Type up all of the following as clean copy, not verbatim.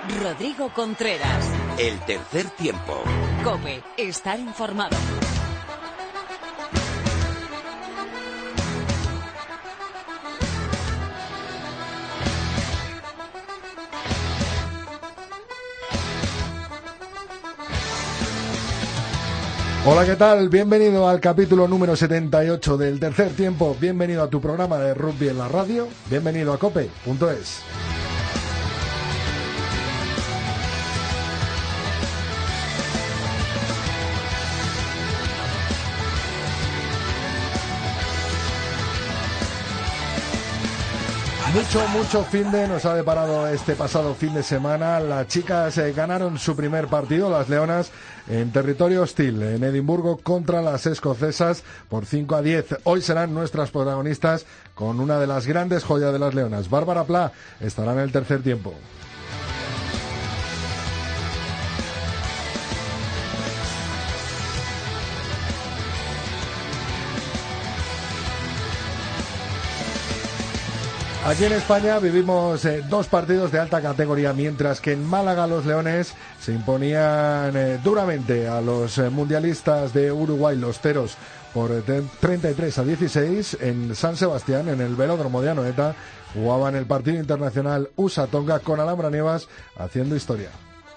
Rodrigo Contreras. El tercer tiempo. COPE. Estar informado. Hola, ¿qué tal? Bienvenido al capítulo número 78 del tercer tiempo. Bienvenido a tu programa de rugby en la radio. Bienvenido a cope.es. Mucho finde nos ha deparado este pasado fin de semana. Las chicas ganaron su primer partido, las Leonas, en territorio hostil, en Edimburgo, contra las escocesas por 5-10. Hoy serán nuestras protagonistas con una de las grandes joyas de las Leonas. Bárbara Pla estará en el tercer tiempo. Aquí en España vivimos dos partidos de alta categoría, mientras que en Málaga los Leones se imponían duramente a los mundialistas de Uruguay, los Teros, por 33-16 en San Sebastián, en el velódromo de Anoeta. Jugaban el partido internacional USA-Tonga con Alhambra Nievas haciendo historia.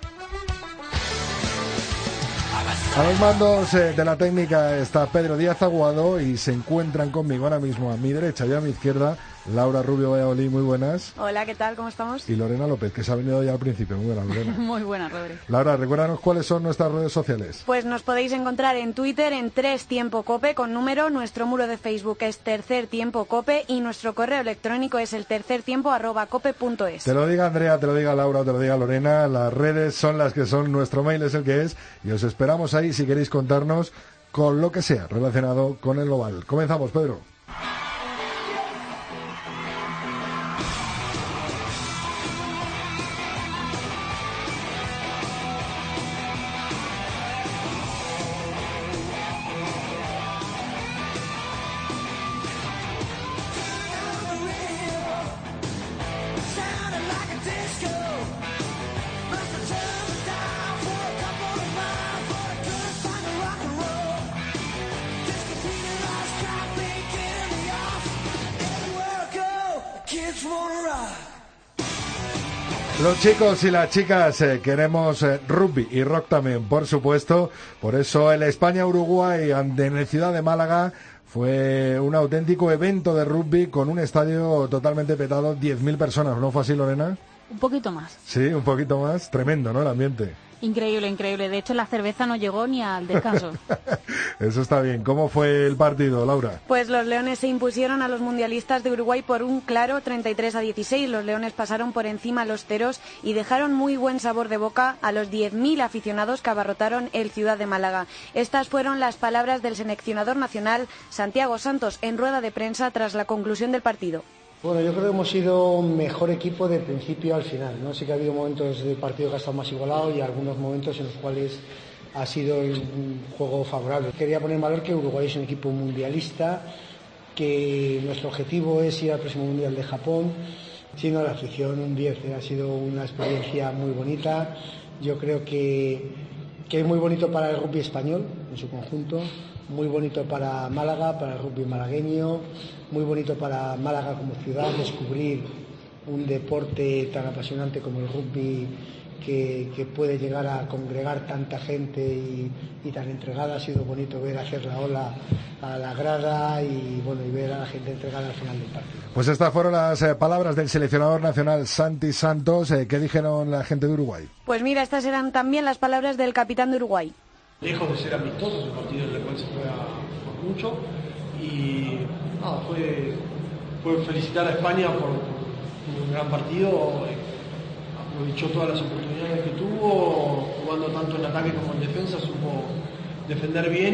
A los mandos de la técnica está Pedro Díaz Aguado y se encuentran conmigo ahora mismo a mi derecha y a mi izquierda Laura Rubio Valladolid, muy buenas. Hola, ¿qué tal? ¿Cómo estamos? Y Lorena López, que se ha venido ya al principio. Muy buenas, Lorena. Muy buenas, Rodri. Laura, recuérdanos cuáles son nuestras redes sociales. Pues nos podéis encontrar en Twitter en 3 Tiempo Cope con número, nuestro muro de Facebook es Tercer Tiempo Cope y nuestro correo electrónico es eltercertiempo@cope.es. Te lo diga Andrea, te lo diga Laura, te lo diga Lorena, las redes son las que son, nuestro mail es el que es y os esperamos ahí si queréis contarnos con lo que sea relacionado con el global. Comenzamos, Pedro. Los chicos y las chicas queremos rugby y rock también, por supuesto. Por eso el España-Uruguay en la ciudad de Málaga fue un auténtico evento de rugby con un estadio totalmente petado, 10.000 personas. ¿No fue así, Lorena? Un poquito más. Sí, un poquito más. Tremendo, ¿no? El ambiente. Increíble, increíble. De hecho, la cerveza no llegó ni al descanso. Eso está bien. ¿Cómo fue el partido, Laura? Pues los Leones se impusieron a los mundialistas de Uruguay por un claro 33-16. Los Leones pasaron por encima a los Teros y dejaron muy buen sabor de boca a los 10.000 aficionados que abarrotaron el Ciudad de Málaga. Estas fueron las palabras del seleccionador nacional Santiago Santos en rueda de prensa tras la conclusión del partido. Bueno, yo creo que hemos sido un mejor equipo de principio al final, ¿no? Sí que ha habido momentos del partido que ha estado más igualado y algunos momentos en los cuales ha sido un juego favorable. Quería poner en valor que Uruguay es un equipo mundialista, que nuestro objetivo es ir al próximo Mundial de Japón. Siendo la afición un 10, ha sido una experiencia muy bonita. Yo creo que es muy bonito para el rugby español en su conjunto, muy bonito para Málaga, para el rugby malagueño, muy bonito para Málaga como ciudad, descubrir un deporte tan apasionante como el rugby que puede llegar a congregar tanta gente y tan entregada. Ha sido bonito ver hacer la ola a la grada y ver a la gente entregada al final del partido. Pues estas fueron las palabras del seleccionador nacional Santi Santos. ¿Qué dijeron la gente de Uruguay? Pues mira, estas eran también las palabras del capitán de Uruguay. Lejos de ser amistoso, es un partido en el cual se juega por mucho y fue felicitar a España por un gran partido. Aprovechó todas las oportunidades que tuvo, jugando tanto en ataque como en defensa, supo defender bien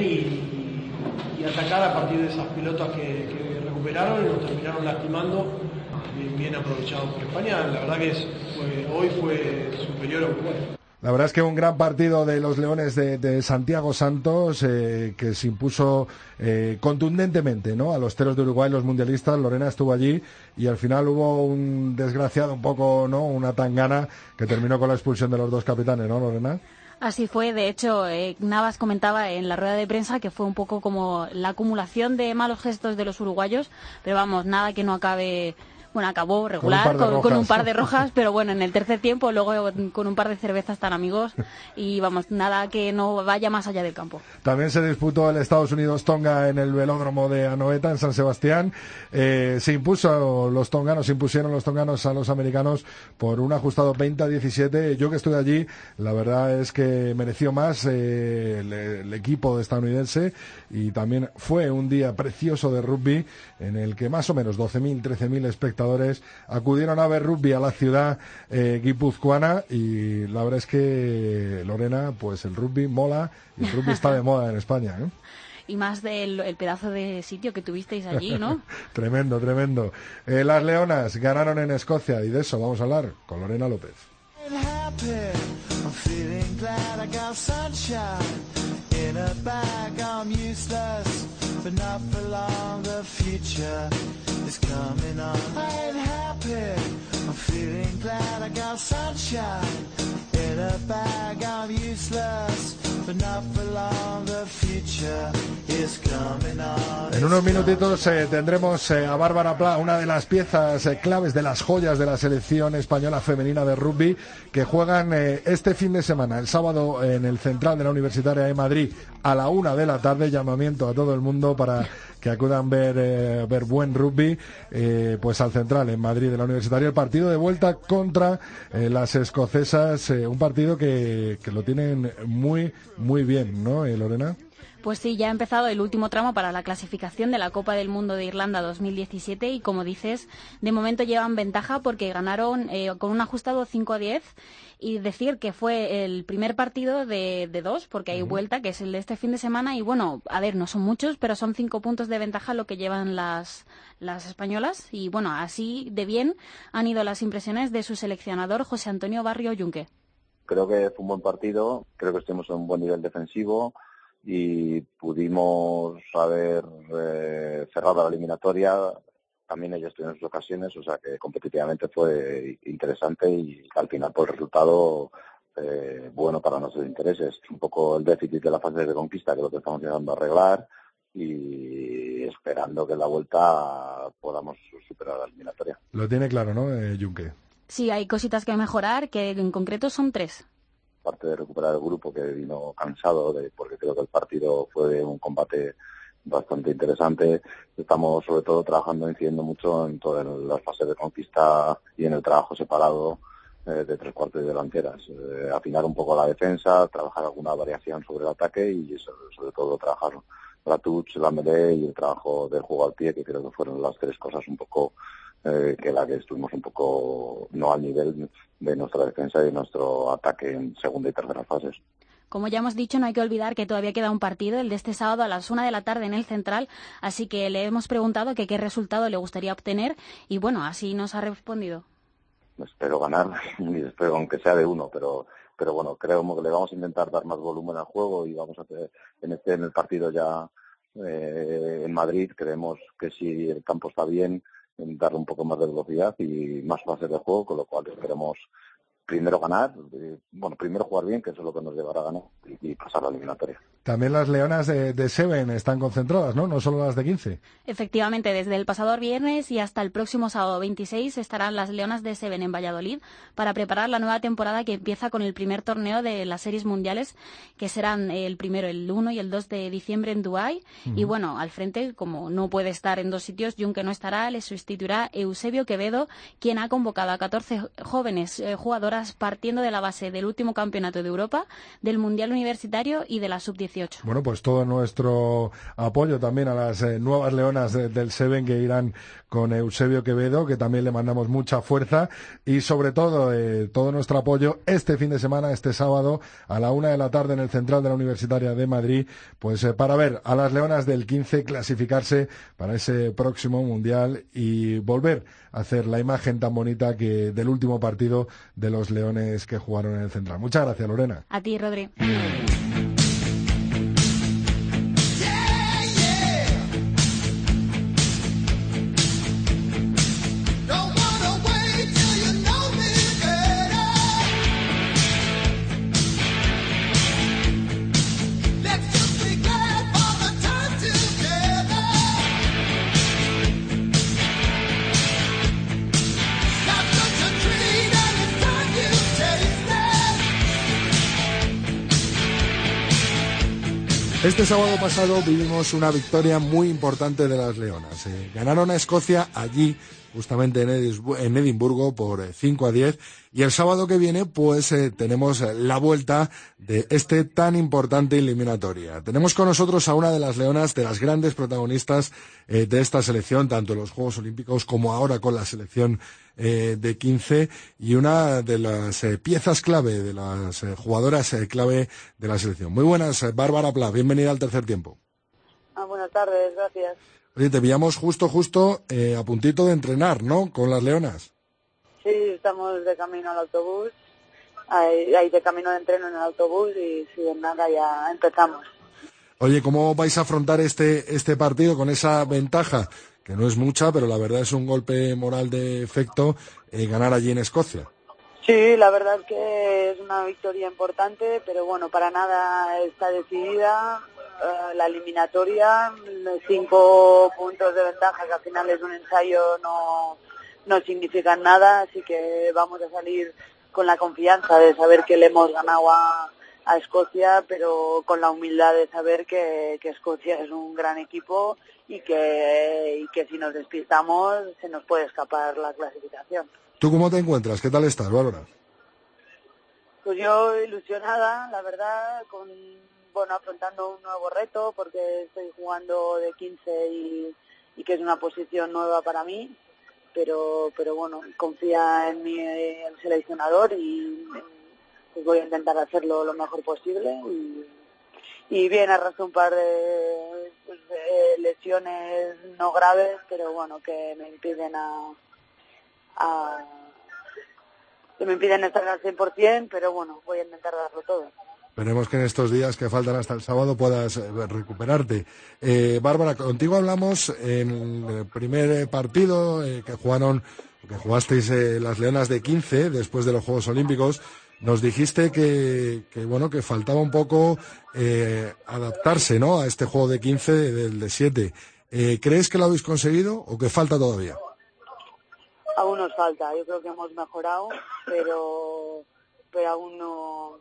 y atacar a partir de esas pelotas que recuperaron y nos terminaron lastimando. Bien aprovechado por España, la verdad que hoy fue superior a Uruguay. La verdad es que un gran partido de los Leones de Santiago Santos, que se impuso contundentemente, ¿no?, a los Teros de Uruguay, los mundialistas. Lorena estuvo allí y al final hubo un desgraciado, un poco, ¿no?, una tangana que terminó con la expulsión de los dos capitanes, ¿no, Lorena? Así fue, de hecho, Navas comentaba en la rueda de prensa que fue un poco como la acumulación de malos gestos de los uruguayos, pero vamos, nada que no acabe... Bueno, acabó regular con un par de rojas, pero bueno, en el tercer tiempo, luego con un par de cervezas tan amigos y vamos, nada que no vaya más allá del campo. También se disputó el Estados Unidos-Tonga en el velódromo de Anoeta, en San Sebastián. Se impusieron los tonganos a los americanos por un ajustado 20-17. Yo que estuve allí, la verdad es que mereció más el equipo estadounidense y también fue un día precioso de rugby en el que más o menos 12.000, 13.000 espectadores acudieron a ver rugby a la ciudad guipuzcoana y la verdad es que, Lorena, pues el rugby mola y el rugby está de moda en España, ¿eh? Y más el pedazo de sitio que tuvisteis allí, ¿no? Tremendo, tremendo. Las Leonas ganaron en Escocia y de eso vamos a hablar con Lorena López. But not for long, the future is coming on. I ain't happy, I'm feeling glad I got sunshine in a bag, I'm useless, but not for long, the future is coming on. En unos minutitos tendremos a Bárbara Pla, una de las piezas claves, de las joyas de la selección española femenina de rugby, que juegan este fin de semana, el sábado, en el Central de la Universitaria de Madrid a la 1 de la tarde. Llamamiento a todo el mundo para que acudan ver buen rugby, pues al Central en Madrid de la Universitaria, el partido de vuelta contra las escocesas, un partido que lo tienen muy muy bien, ¿no, Lorena? Pues sí, ya ha empezado el último tramo para la clasificación de la Copa del Mundo de Irlanda 2017 y, como dices, de momento llevan ventaja porque ganaron con un ajustado 5-10 y decir que fue el primer partido de dos, porque hay vuelta, que es el de este fin de semana y, bueno, a ver, no son muchos, pero son 5 puntos de ventaja lo que llevan las españolas y, bueno, así de bien han ido las impresiones de su seleccionador José Antonio Barrio Yunque. Creo que fue un buen partido, creo que estuvimos en un buen nivel defensivo y pudimos haber cerrado la eliminatoria. También ellos tuvieron sus ocasiones, o sea que competitivamente fue interesante y al final por el resultado bueno para nuestros intereses. Un poco el déficit de la fase de conquista, que es lo que estamos intentando arreglar y esperando que en la vuelta podamos superar la eliminatoria. Lo tiene claro, ¿no, Yunque? Sí, hay cositas que mejorar, que en concreto son 3. Parte de recuperar el grupo que vino cansado, porque creo que el partido fue un combate bastante interesante. Estamos sobre todo trabajando, incidiendo mucho en todas las fases de conquista y en el trabajo separado de tres cuartos y delanteras. Afinar un poco la defensa, trabajar alguna variación sobre el ataque y sobre todo trabajar la touch, la melee y el trabajo del juego al pie, que creo que fueron las tres cosas un poco que estuvimos un poco no al nivel de nuestra defensa y de nuestro ataque en segunda y tercera fases. Como ya hemos dicho, no hay que olvidar que todavía queda un partido, el de este sábado a las 1 de la tarde en el Central, así que le hemos preguntado que qué resultado le gustaría obtener y, bueno, así nos ha respondido. Espero ganar y espero aunque sea de 1, pero bueno, creo que le vamos a intentar dar más volumen al juego y vamos a hacer en el partido ya en Madrid. Creemos que si el campo está bien, darle un poco más de velocidad y más fases de juego, con lo cual esperemos primero ganar, primero jugar bien, que eso es lo que nos llevará a ganar y pasar la eliminatoria. También las leonas de Seven están concentradas, ¿no? No solo las de 15. Efectivamente, desde el pasado viernes y hasta el próximo sábado 26 estarán las leonas de Seven en Valladolid para preparar la nueva temporada que empieza con el primer torneo de las series mundiales, que serán el primero, el 1 y el 2 de diciembre en Dubái. Y bueno, al frente, como no puede estar en dos sitios, Yunque no estará, le sustituirá Eusebio Quevedo, quien ha convocado a 14 jóvenes jugadoras partiendo de la base del último campeonato de Europa, del Mundial Universitario y de la Sub-18. Bueno, pues todo nuestro apoyo también a las nuevas leonas del Seven que irán con Eusebio Quevedo, que también le mandamos mucha fuerza y sobre todo todo nuestro apoyo este fin de semana, este sábado a la 1 de la tarde en el Central de la Universitaria de Madrid, pues para ver a las leonas del 15 clasificarse para ese próximo Mundial y volver a hacer la imagen tan bonita que del último partido de los los leones que jugaron en el Central. Muchas gracias, Lorena. A ti, Rodri. Este sábado pasado vivimos una victoria muy importante de las Leonas. Ganaron a Escocia allí, justamente en Edimburgo, por 5-10. Y el sábado que viene, pues tenemos la vuelta de este tan importante eliminatoria. Tenemos con nosotros a una de las leonas, de las grandes protagonistas de esta selección, tanto en los Juegos Olímpicos como ahora con la selección de 15, y una de las piezas clave, de las jugadoras clave de la selección. Muy buenas, Bárbara Pla, bienvenida al Tercer Tiempo. Buenas tardes, gracias. Oye, te pillamos justo a puntito de entrenar, ¿no?, con las leonas. Sí, estamos de camino al autobús, hay de camino de entreno en el autobús y si de nada ya empezamos. Oye, ¿cómo vais a afrontar este partido con esa ventaja? Que no es mucha, pero la verdad es un golpe moral de efecto ganar allí en Escocia. Sí, la verdad es que es una victoria importante, pero bueno, para nada está decidida. La eliminatoria, 5 puntos de ventaja, que al final es un ensayo, no significan nada, así que vamos a salir con la confianza de saber que le hemos ganado a Escocia, pero con la humildad de saber que Escocia es un gran equipo y que si nos despistamos se nos puede escapar la clasificación. ¿Tú cómo te encuentras? ¿Qué tal estás, Bárbara? Pues yo ilusionada, la verdad, afrontando un nuevo reto porque estoy jugando de 15 y que es una posición nueva para mí, pero bueno, confía en mi el seleccionador y pues voy a intentar hacerlo lo mejor posible y bien, arrastro un par de lesiones no graves, pero bueno, que me impiden estar al 100%, pero bueno, voy a intentar darlo todo. Esperemos que en estos días que faltan hasta el sábado puedas recuperarte. Bárbara, contigo hablamos en el primer partido que jugasteis las Leonas de 15 después de los Juegos Olímpicos. Nos dijiste que faltaba un poco adaptarse, ¿no?, a este juego de 15 del de 7. ¿Crees que lo habéis conseguido o que falta todavía? Aún nos falta. Yo creo que hemos mejorado, pero aún no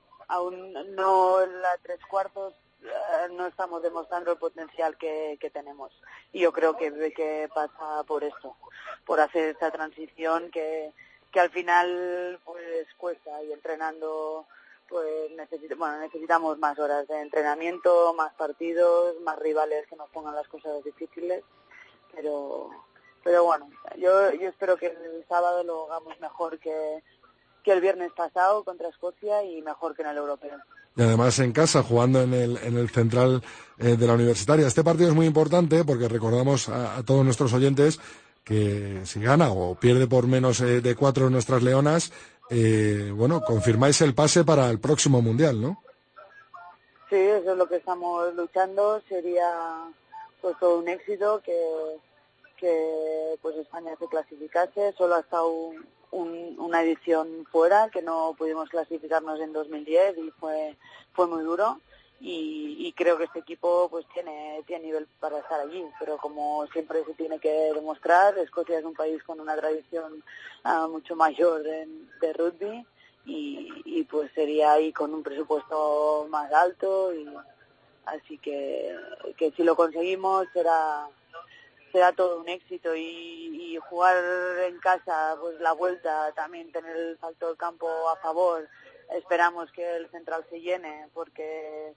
en la 3/4 no estamos demostrando el potencial que tenemos. Y yo creo que pasa por esto, por hacer esta transición que al final pues cuesta, y entrenando pues necesitamos más horas de entrenamiento, más partidos, más rivales que nos pongan las cosas difíciles, pero bueno, yo espero que el sábado lo hagamos mejor que el viernes pasado contra Escocia y mejor que en el europeo. Y además en casa, jugando en el Central de la Universitaria. Este partido es muy importante porque recordamos a todos nuestros oyentes que si gana o pierde por menos de 4 nuestras leonas, confirmáis el pase para el próximo Mundial, ¿no? Sí, eso es lo que estamos luchando. Sería pues todo un éxito que pues España se clasificase. Solo ha estado una edición fuera, que no pudimos clasificarnos en 2010 y fue muy duro. Y creo que este equipo pues tiene nivel para estar allí, pero como siempre se tiene que demostrar, Escocia es un país con una tradición mucho mayor de rugby y pues sería ahí con un presupuesto más alto, y así que si lo conseguimos será todo un éxito, y jugar en casa pues la vuelta, también tener el factor campo a favor. Esperamos que el Central se llene porque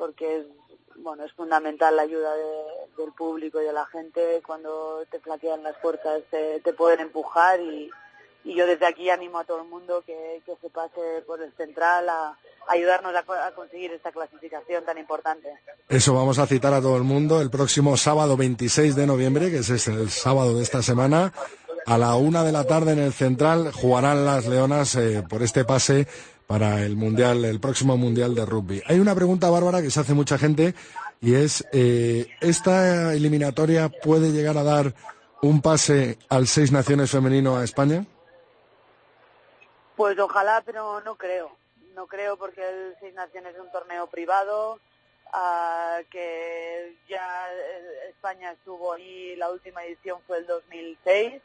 es fundamental la ayuda del público y de la gente. Cuando te flaquean las fuerzas te pueden empujar, y yo desde aquí animo a todo el mundo que se pase por el Central a ayudarnos a conseguir esta clasificación tan importante. Eso vamos a citar a todo el mundo el próximo sábado 26 de noviembre, que es el sábado de esta semana, a la 1 de la tarde en el Central jugarán las Leonas por este pase para el mundial, el próximo mundial de rugby. Hay una pregunta, Bárbara, que se hace mucha gente, y es, ¿esta eliminatoria puede llegar a dar un pase al Seis Naciones femenino a España? Pues ojalá, pero no creo. No creo, porque el Seis Naciones es un torneo privado, que ya España estuvo ahí, la última edición fue el 2006,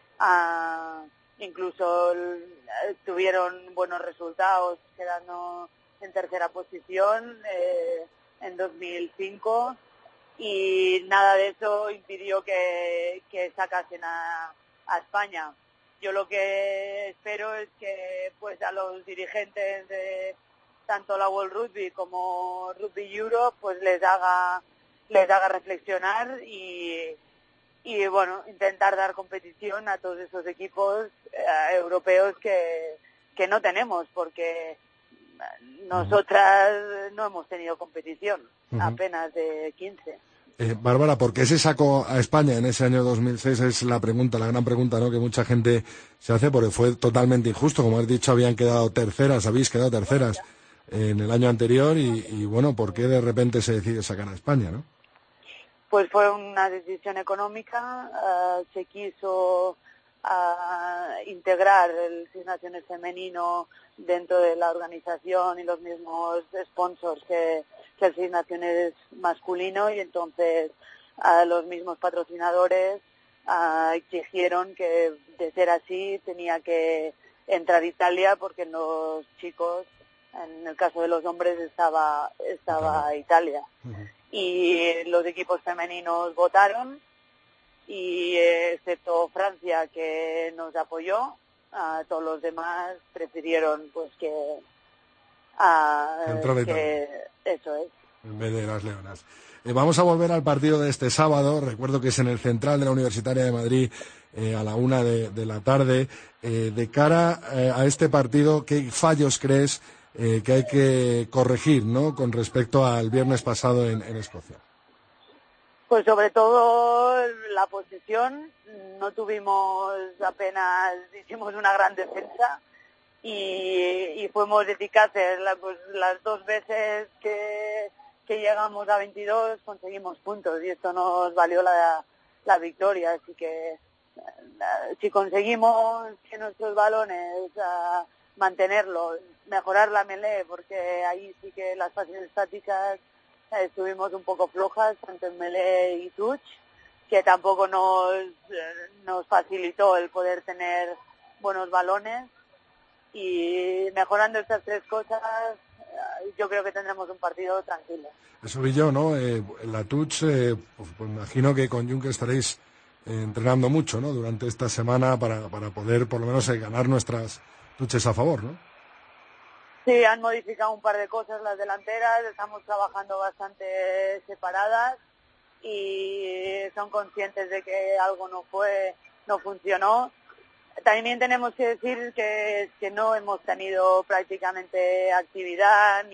incluso tuvieron buenos resultados, quedando en tercera posición en 2005, y nada de eso impidió que sacasen a España. Yo lo que espero es que pues a los dirigentes de tanto la World Rugby como Rugby Europe pues les haga reflexionar y bueno, intentar dar competición a todos esos equipos europeos que no tenemos, porque nosotras no hemos tenido competición, apenas de 15. Bárbara, ¿por qué se sacó a España en ese año 2006? Es la pregunta, la gran pregunta, ¿no?, que mucha gente se hace, porque fue totalmente injusto. Como has dicho, habían quedado terceras, habéis quedado terceras en el año anterior y bueno, ¿por qué de repente se decide sacar a España, no? Pues fue una decisión económica, se quiso integrar el Seis Naciones femenino dentro de la organización y los mismos sponsors que el Seis Naciones masculino, y entonces los mismos patrocinadores exigieron que, de ser así, tenía que entrar Italia, porque en los chicos, en el caso de los hombres, estaba Italia. Y los equipos femeninos votaron, y excepto Francia, que nos apoyó, todos los demás prefirieron pues que eso es, en vez de las Leonas. Vamos a volver al partido de este sábado. Recuerdo que es en el Central de la Universitaria de Madrid, a la 1 de la tarde. De cara a este partido, ¿qué fallos crees que hay que corregir, ¿no?, con respecto al viernes pasado en Escocia? Pues sobre todo la posesión. No tuvimos apenas, hicimos una gran defensa y fuimos eficaces. Las dos veces que llegamos a 22 conseguimos puntos, y esto nos valió la victoria. Así que si conseguimos que nuestros balones mantenerlos, mejorar la melee, porque ahí sí que las fases estáticas estuvimos un poco flojas, tanto en melee y touch, que tampoco nos facilitó el poder tener buenos balones. Y mejorando estas tres cosas, yo creo que tendremos un partido tranquilo. Eso vi yo, ¿no? La touch, pues imagino que con Juncker estaréis entrenando mucho, ¿no?, durante esta semana para poder por lo menos ganar nuestras touches a favor, ¿no? Sí, han modificado un par de cosas las delanteras, estamos trabajando bastante separadas y son conscientes de que algo no funcionó. También tenemos que decir que no hemos tenido prácticamente actividad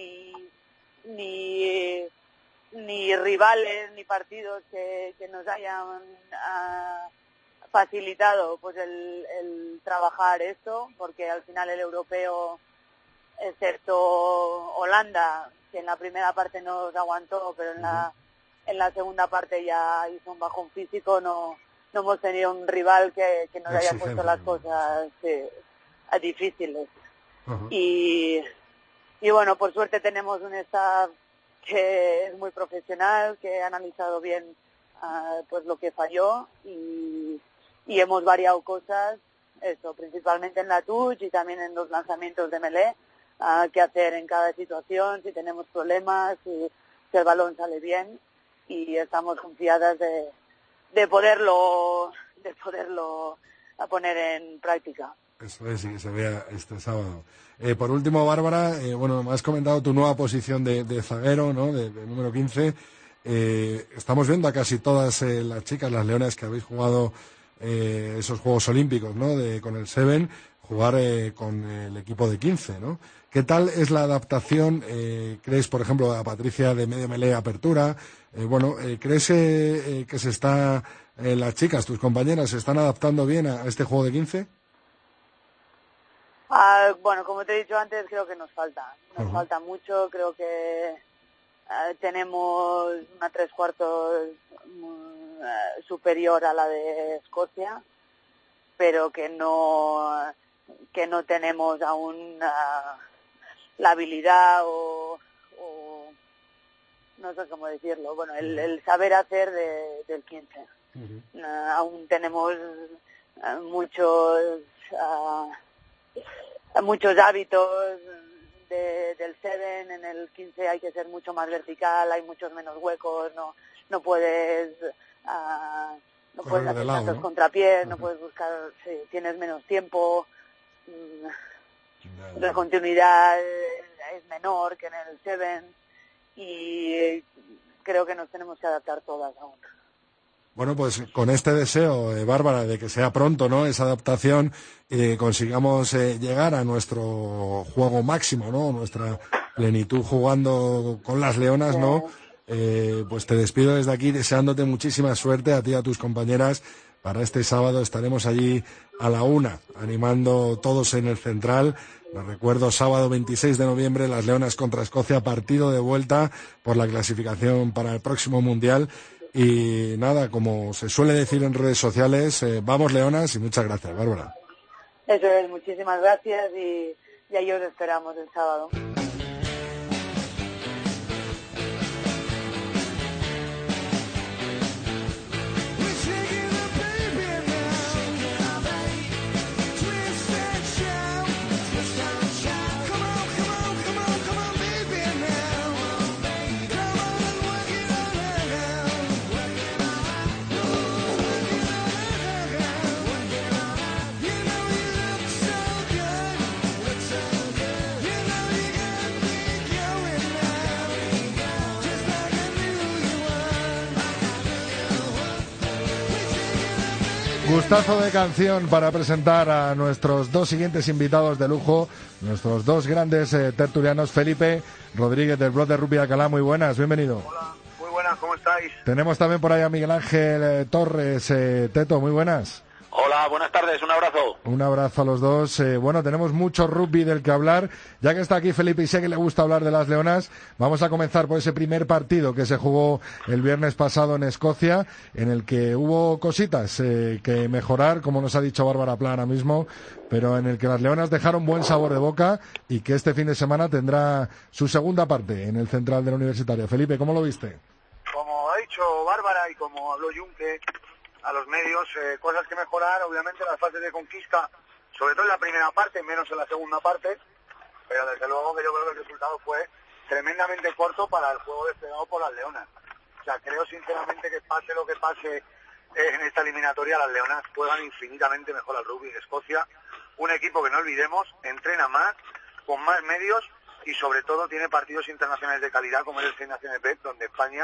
ni rivales ni partidos que nos hayan facilitado pues el trabajar esto, porque al final el europeo, excepto Holanda, que en la primera parte nos aguantó, pero en la segunda parte ya hizo un bajón físico, no hemos tenido un rival que nos haya puesto las cosas difíciles. Y bueno, por suerte tenemos un staff que es muy profesional, que ha analizado bien pues lo que falló, y hemos variado cosas, eso, principalmente en la touch y también en los lanzamientos de melee, qué hacer en cada situación, si tenemos problemas, si el balón sale bien, y estamos confiadas de poderlo poner en práctica. Eso es, sí, se vea este sábado. Por último, Bárbara, bueno, me has comentado tu nueva posición de zaguero, ¿no?, de número 15. Estamos viendo a casi todas las chicas, las leonas, que habéis jugado esos Juegos Olímpicos, ¿no?, con el Seven, jugar con el equipo de 15, ¿no? ¿Qué tal es la adaptación? ¿Crees, por ejemplo, a Patricia de medio melee apertura? ¿Crees que se está las chicas, tus compañeras, se están adaptando bien a este juego de 15? Bueno, como te he dicho antes, creo que nos falta mucho. Creo que tenemos una 3/4 superior a la de Escocia, pero que no tenemos aún la habilidad o no sé cómo decirlo, bueno, el saber hacer del 15. Aún tenemos muchos hábitos del 7. En el 15 hay que ser mucho más vertical, hay muchos menos huecos, no puedes hacer tantos contrapiés, no puedes buscar, tienes menos tiempo, la continuidad es menor que en el 7 y creo que nos tenemos que adaptar todas aún. Bueno, pues con este deseo, Bárbara, de que sea pronto, ¿no?, esa adaptación, consigamos llegar a nuestro juego máximo, ¿no?, nuestra plenitud jugando con las leonas, ¿no? Pues te despido desde aquí deseándote muchísima suerte a ti y a tus compañeras. Para este sábado estaremos allí a la 1, animando todos en el Central. Lo recuerdo, sábado 26 de noviembre, las Leonas contra Escocia, partido de vuelta por la clasificación para el próximo Mundial. Y nada, como se suele decir en redes sociales, vamos Leonas, y muchas gracias, Bárbara. Eso es, muchísimas gracias y ahí os esperamos el sábado. Gustazo de canción para presentar a nuestros dos siguientes invitados de lujo, nuestros dos grandes tertulianos. Felipe Rodríguez del blog de Rugby Alcalá, muy buenas, bienvenido. Hola, muy buenas, ¿cómo estáis? Tenemos también por ahí a Miguel Ángel Torres. Teto, muy buenas. Hola, buenas tardes, un abrazo. Un abrazo a los dos. Bueno, tenemos mucho rugby del que hablar. Ya que está aquí Felipe y sé que le gusta hablar de las Leonas, vamos a comenzar por ese primer partido que se jugó el viernes pasado en Escocia, en el que hubo cositas que mejorar, como nos ha dicho Bárbara Pla ahora mismo, pero en el que las Leonas dejaron buen sabor de boca y que este fin de semana tendrá su segunda parte en el Central del Universitario. Felipe, ¿cómo lo viste? Como ha dicho Bárbara y como habló Junque a los medios, cosas que mejorar, obviamente las fases de conquista, sobre todo en la primera parte, menos en la segunda parte, pero desde luego que yo creo que el resultado fue tremendamente corto para el juego desplegado por las Leonas. O sea, creo sinceramente que pase lo que pase en esta eliminatoria, las Leonas juegan infinitamente mejor al rugby de Escocia, un equipo que no olvidemos, entrena más, con más medios y sobre todo tiene partidos internacionales de calidad como es el Seis Naciones B, donde España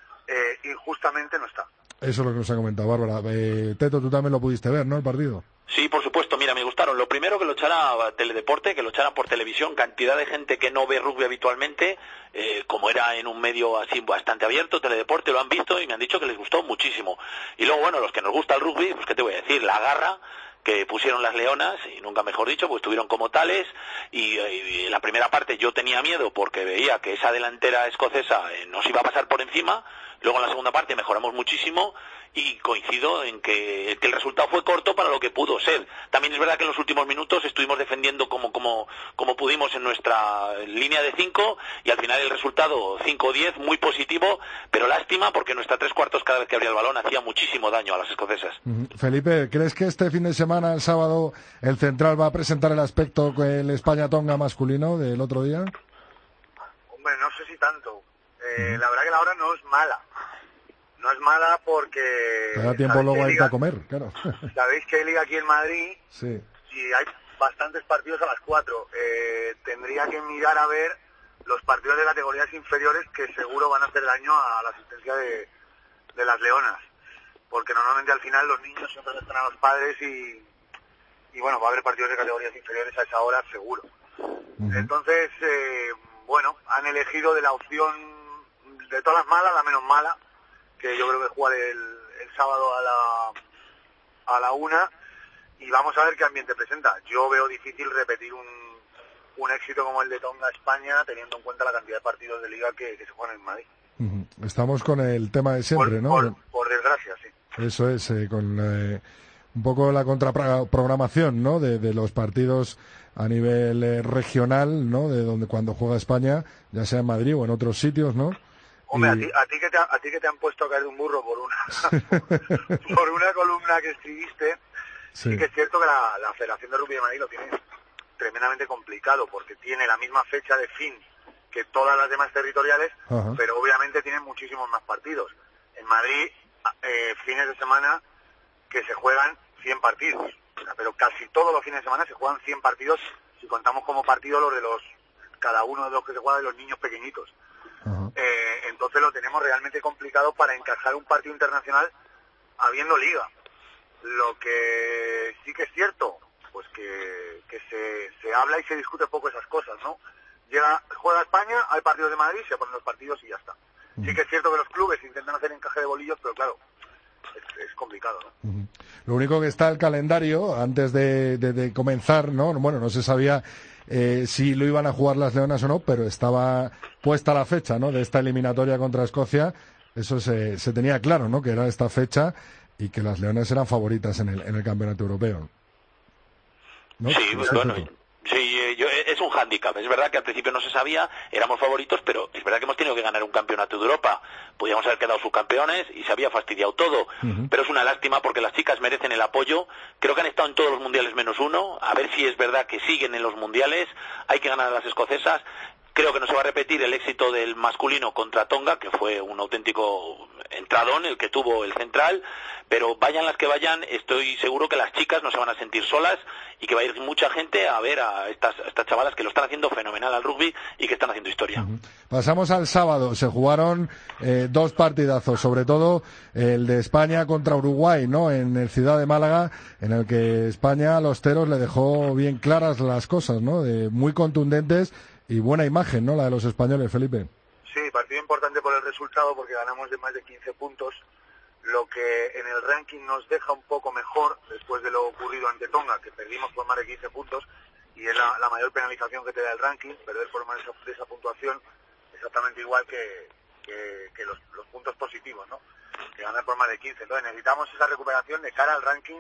injustamente no está. Eso es lo que nos ha comentado Bárbara. Teto, tú también lo pudiste ver, ¿no?, el partido. Sí, por supuesto, mira, me gustaron. Lo primero, que lo echara a Teledeporte, que lo echara por televisión, cantidad de gente que no ve rugby habitualmente, como era en un medio así bastante abierto, Teledeporte, lo han visto y me han dicho que les gustó muchísimo. Y luego, bueno, los que nos gusta el rugby, pues qué te voy a decir, la garra que pusieron las Leonas, y nunca mejor dicho, pues estuvieron como tales, y en la primera parte yo tenía miedo porque veía que esa delantera escocesa nos iba a pasar por encima. Luego en la segunda parte mejoramos muchísimo y coincido en que el resultado fue corto para lo que pudo ser. También es verdad que en los últimos minutos estuvimos defendiendo como pudimos en nuestra línea de 5 y al final el resultado 5-10, muy positivo, pero lástima porque nuestra 3/4 cada vez que abría el balón hacía muchísimo daño a las escocesas. Felipe, ¿crees que este fin de semana, el sábado, el Central va a presentar el aspecto con el España-Tonga masculino del otro día? Hombre, no sé si tanto. La verdad que la hora no es mala. No es mala porque... Me da tiempo luego a irte a comer, claro. Sabéis que hay liga aquí en Madrid, sí, y hay bastantes partidos a las 4. Tendría que mirar a ver los partidos de categorías inferiores que seguro van a hacer daño a la asistencia de las Leonas. Porque normalmente al final los niños siempre están a los padres y bueno, va a haber partidos de categorías inferiores a esa hora seguro. Entonces, bueno, han elegido de la opción de todas las malas, la menos mala, que yo creo que jugar el sábado a la 1 y vamos a ver qué ambiente presenta. Yo veo difícil repetir un éxito como el de Tonga-España, teniendo en cuenta la cantidad de partidos de liga que se juegan en Madrid. Estamos con el tema de siempre, ¿no? Por desgracia, sí. Eso es, con un poco la contraprogramación, ¿no? De los partidos a nivel regional, ¿no? De donde cuando juega España, ya sea en Madrid o en otros sitios, ¿no? Hombre, a ti que te han puesto a caer de un burro por una columna que escribiste, sí que es cierto que la Federación de Rugby de Madrid lo tiene tremendamente complicado, porque tiene la misma fecha de fin que todas las demás territoriales, pero obviamente tienen muchísimos más partidos. En Madrid, fines de semana que se juegan 100 partidos, pero casi todos los fines de semana se juegan 100 partidos, si contamos como partido los de cada uno de los que se juega de los niños pequeñitos. Entonces lo tenemos realmente complicado para encajar un partido internacional habiendo liga. Lo que sí que es cierto, pues que se habla y se discute poco esas cosas, ¿no? Juega España, hay partidos de Madrid, se ponen los partidos y ya está. Sí que es cierto que los clubes intentan hacer encaje de bolillos, pero claro, es complicado, ¿no? Lo único que está el calendario, antes de comenzar, ¿no? Bueno, no se sabía si lo iban a jugar las Leonas o no, pero estaba puesta la fecha, ¿no? De esta eliminatoria contra Escocia. Eso se tenía claro, ¿no? Que era esta fecha y que las Leonas eran favoritas en el campeonato europeo, ¿no? Sí, bueno, sí, es un hándicap. Es verdad que al principio no se sabía, éramos favoritos, pero es verdad que hemos tenido que ganar un campeonato de Europa. Podíamos haber quedado subcampeones y se había fastidiado todo. Pero es una lástima porque las chicas merecen el apoyo. Creo que han estado en todos los mundiales menos uno. A ver si es verdad que siguen en los mundiales. Hay que ganar a las escocesas. Creo que no se va a repetir el éxito del masculino contra Tonga, que fue un auténtico entradón el que tuvo el central, pero vayan las que vayan, estoy seguro que las chicas no se van a sentir solas y que va a ir mucha gente a ver a estas chavalas que lo están haciendo fenomenal al rugby y que están haciendo historia. Pasamos al sábado, se jugaron dos partidazos, sobre todo el de España contra Uruguay, ¿no? En el Ciudad de Málaga, en el que España a los teros le dejó bien claras las cosas, ¿no? Muy contundentes. Y buena imagen, ¿no? La de los españoles, Felipe. Sí, partido importante por el resultado porque ganamos de más de 15 puntos, lo que en el ranking nos deja un poco mejor después de lo ocurrido ante Tonga, que perdimos por más de 15 puntos y es la mayor penalización que te da el ranking, perder por más de esa puntuación, exactamente igual que los puntos positivos, ¿no? Que ganar por más de 15. Entonces necesitamos esa recuperación de cara al ranking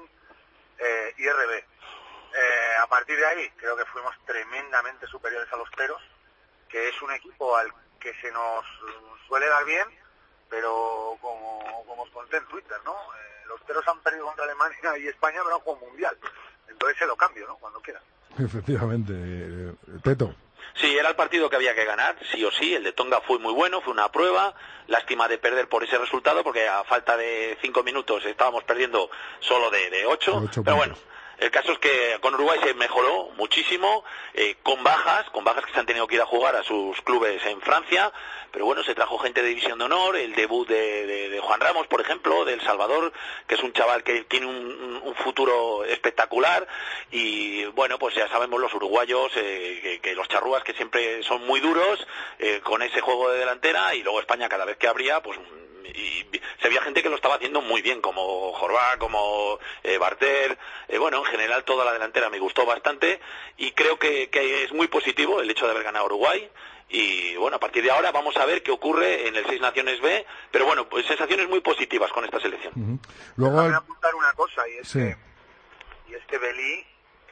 IRB. A partir de ahí creo que fuimos tremendamente superiores a los teros, que es un equipo al que se nos suele dar bien, pero como os conté en Twitter, ¿no? Los teros han perdido contra Alemania y España, pero han jugado mundial. Entonces se lo cambio, ¿no? Cuando quieran. Efectivamente. Teto. Sí, era el partido que había que ganar, sí o sí. El de Tonga fue muy bueno, fue una prueba. Lástima de perder por ese resultado, porque a falta de 5 minutos estábamos perdiendo solo de 8. Pero bueno, el caso es que con Uruguay se mejoró muchísimo, con bajas que se han tenido que ir a jugar a sus clubes en Francia, pero bueno, se trajo gente de División de Honor, el debut de Juan Ramos, por ejemplo, de El Salvador, que es un chaval que tiene un futuro espectacular, y bueno, pues ya sabemos los uruguayos, que los charrúas que siempre son muy duros, con ese juego de delantera, y luego España cada vez que abría, pues y se veía gente que lo estaba haciendo muy bien, como Jorbá, como Barter, bueno, en general toda la delantera me gustó bastante y creo que es muy positivo el hecho de haber ganado Uruguay y bueno, a partir de ahora vamos a ver qué ocurre en el Seis Naciones B, pero bueno, pues sensaciones muy positivas con esta selección. Luego voy a apuntar una cosa y es que Belí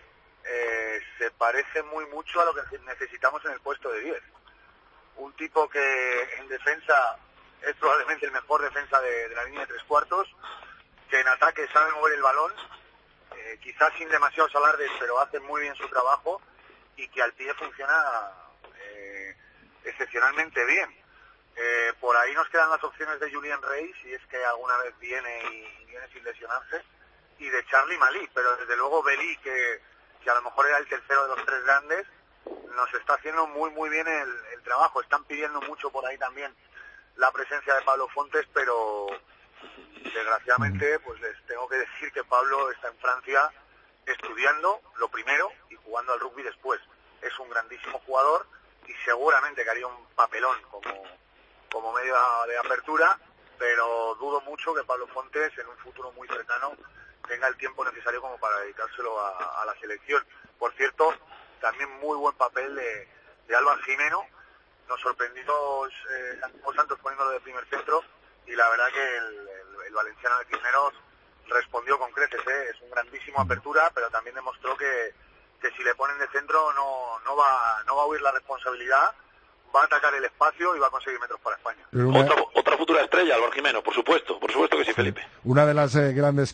se parece muy mucho a lo que necesitamos en el puesto de 10, un tipo que en defensa es probablemente el mejor defensa de la línea de 3/4, que en ataque sabe mover el balón, quizás sin demasiados alardes, pero hace muy bien su trabajo y que al pie funciona excepcionalmente bien. Por ahí nos quedan las opciones de Julián Rey, si es que alguna vez viene y viene sin lesionarse, y de Charlie Malí, pero desde luego Belí, que a lo mejor era el tercero de los tres grandes, nos está haciendo muy muy bien el trabajo. Están pidiendo mucho por ahí también la presencia de Pablo Fontes, pero desgraciadamente pues les tengo que decir que Pablo está en Francia estudiando lo primero y jugando al rugby después. Es un grandísimo jugador y seguramente que haría un papelón como medio de apertura, pero dudo mucho que Pablo Fontes en un futuro muy cercano tenga el tiempo necesario como para dedicárselo a la selección. Por cierto, también muy buen papel de Álvaro Jimeno, nos sorprendió Santos poniéndolo de primer centro, y la verdad que el valenciano de Cisneros respondió con creces, es un grandísimo apertura, pero también demostró que si le ponen de centro no va a huir la responsabilidad, va a atacar el espacio y va a conseguir metros para España. Otra futura estrella, Álvaro Jimeno, por supuesto que sí, Felipe. Una de las grandes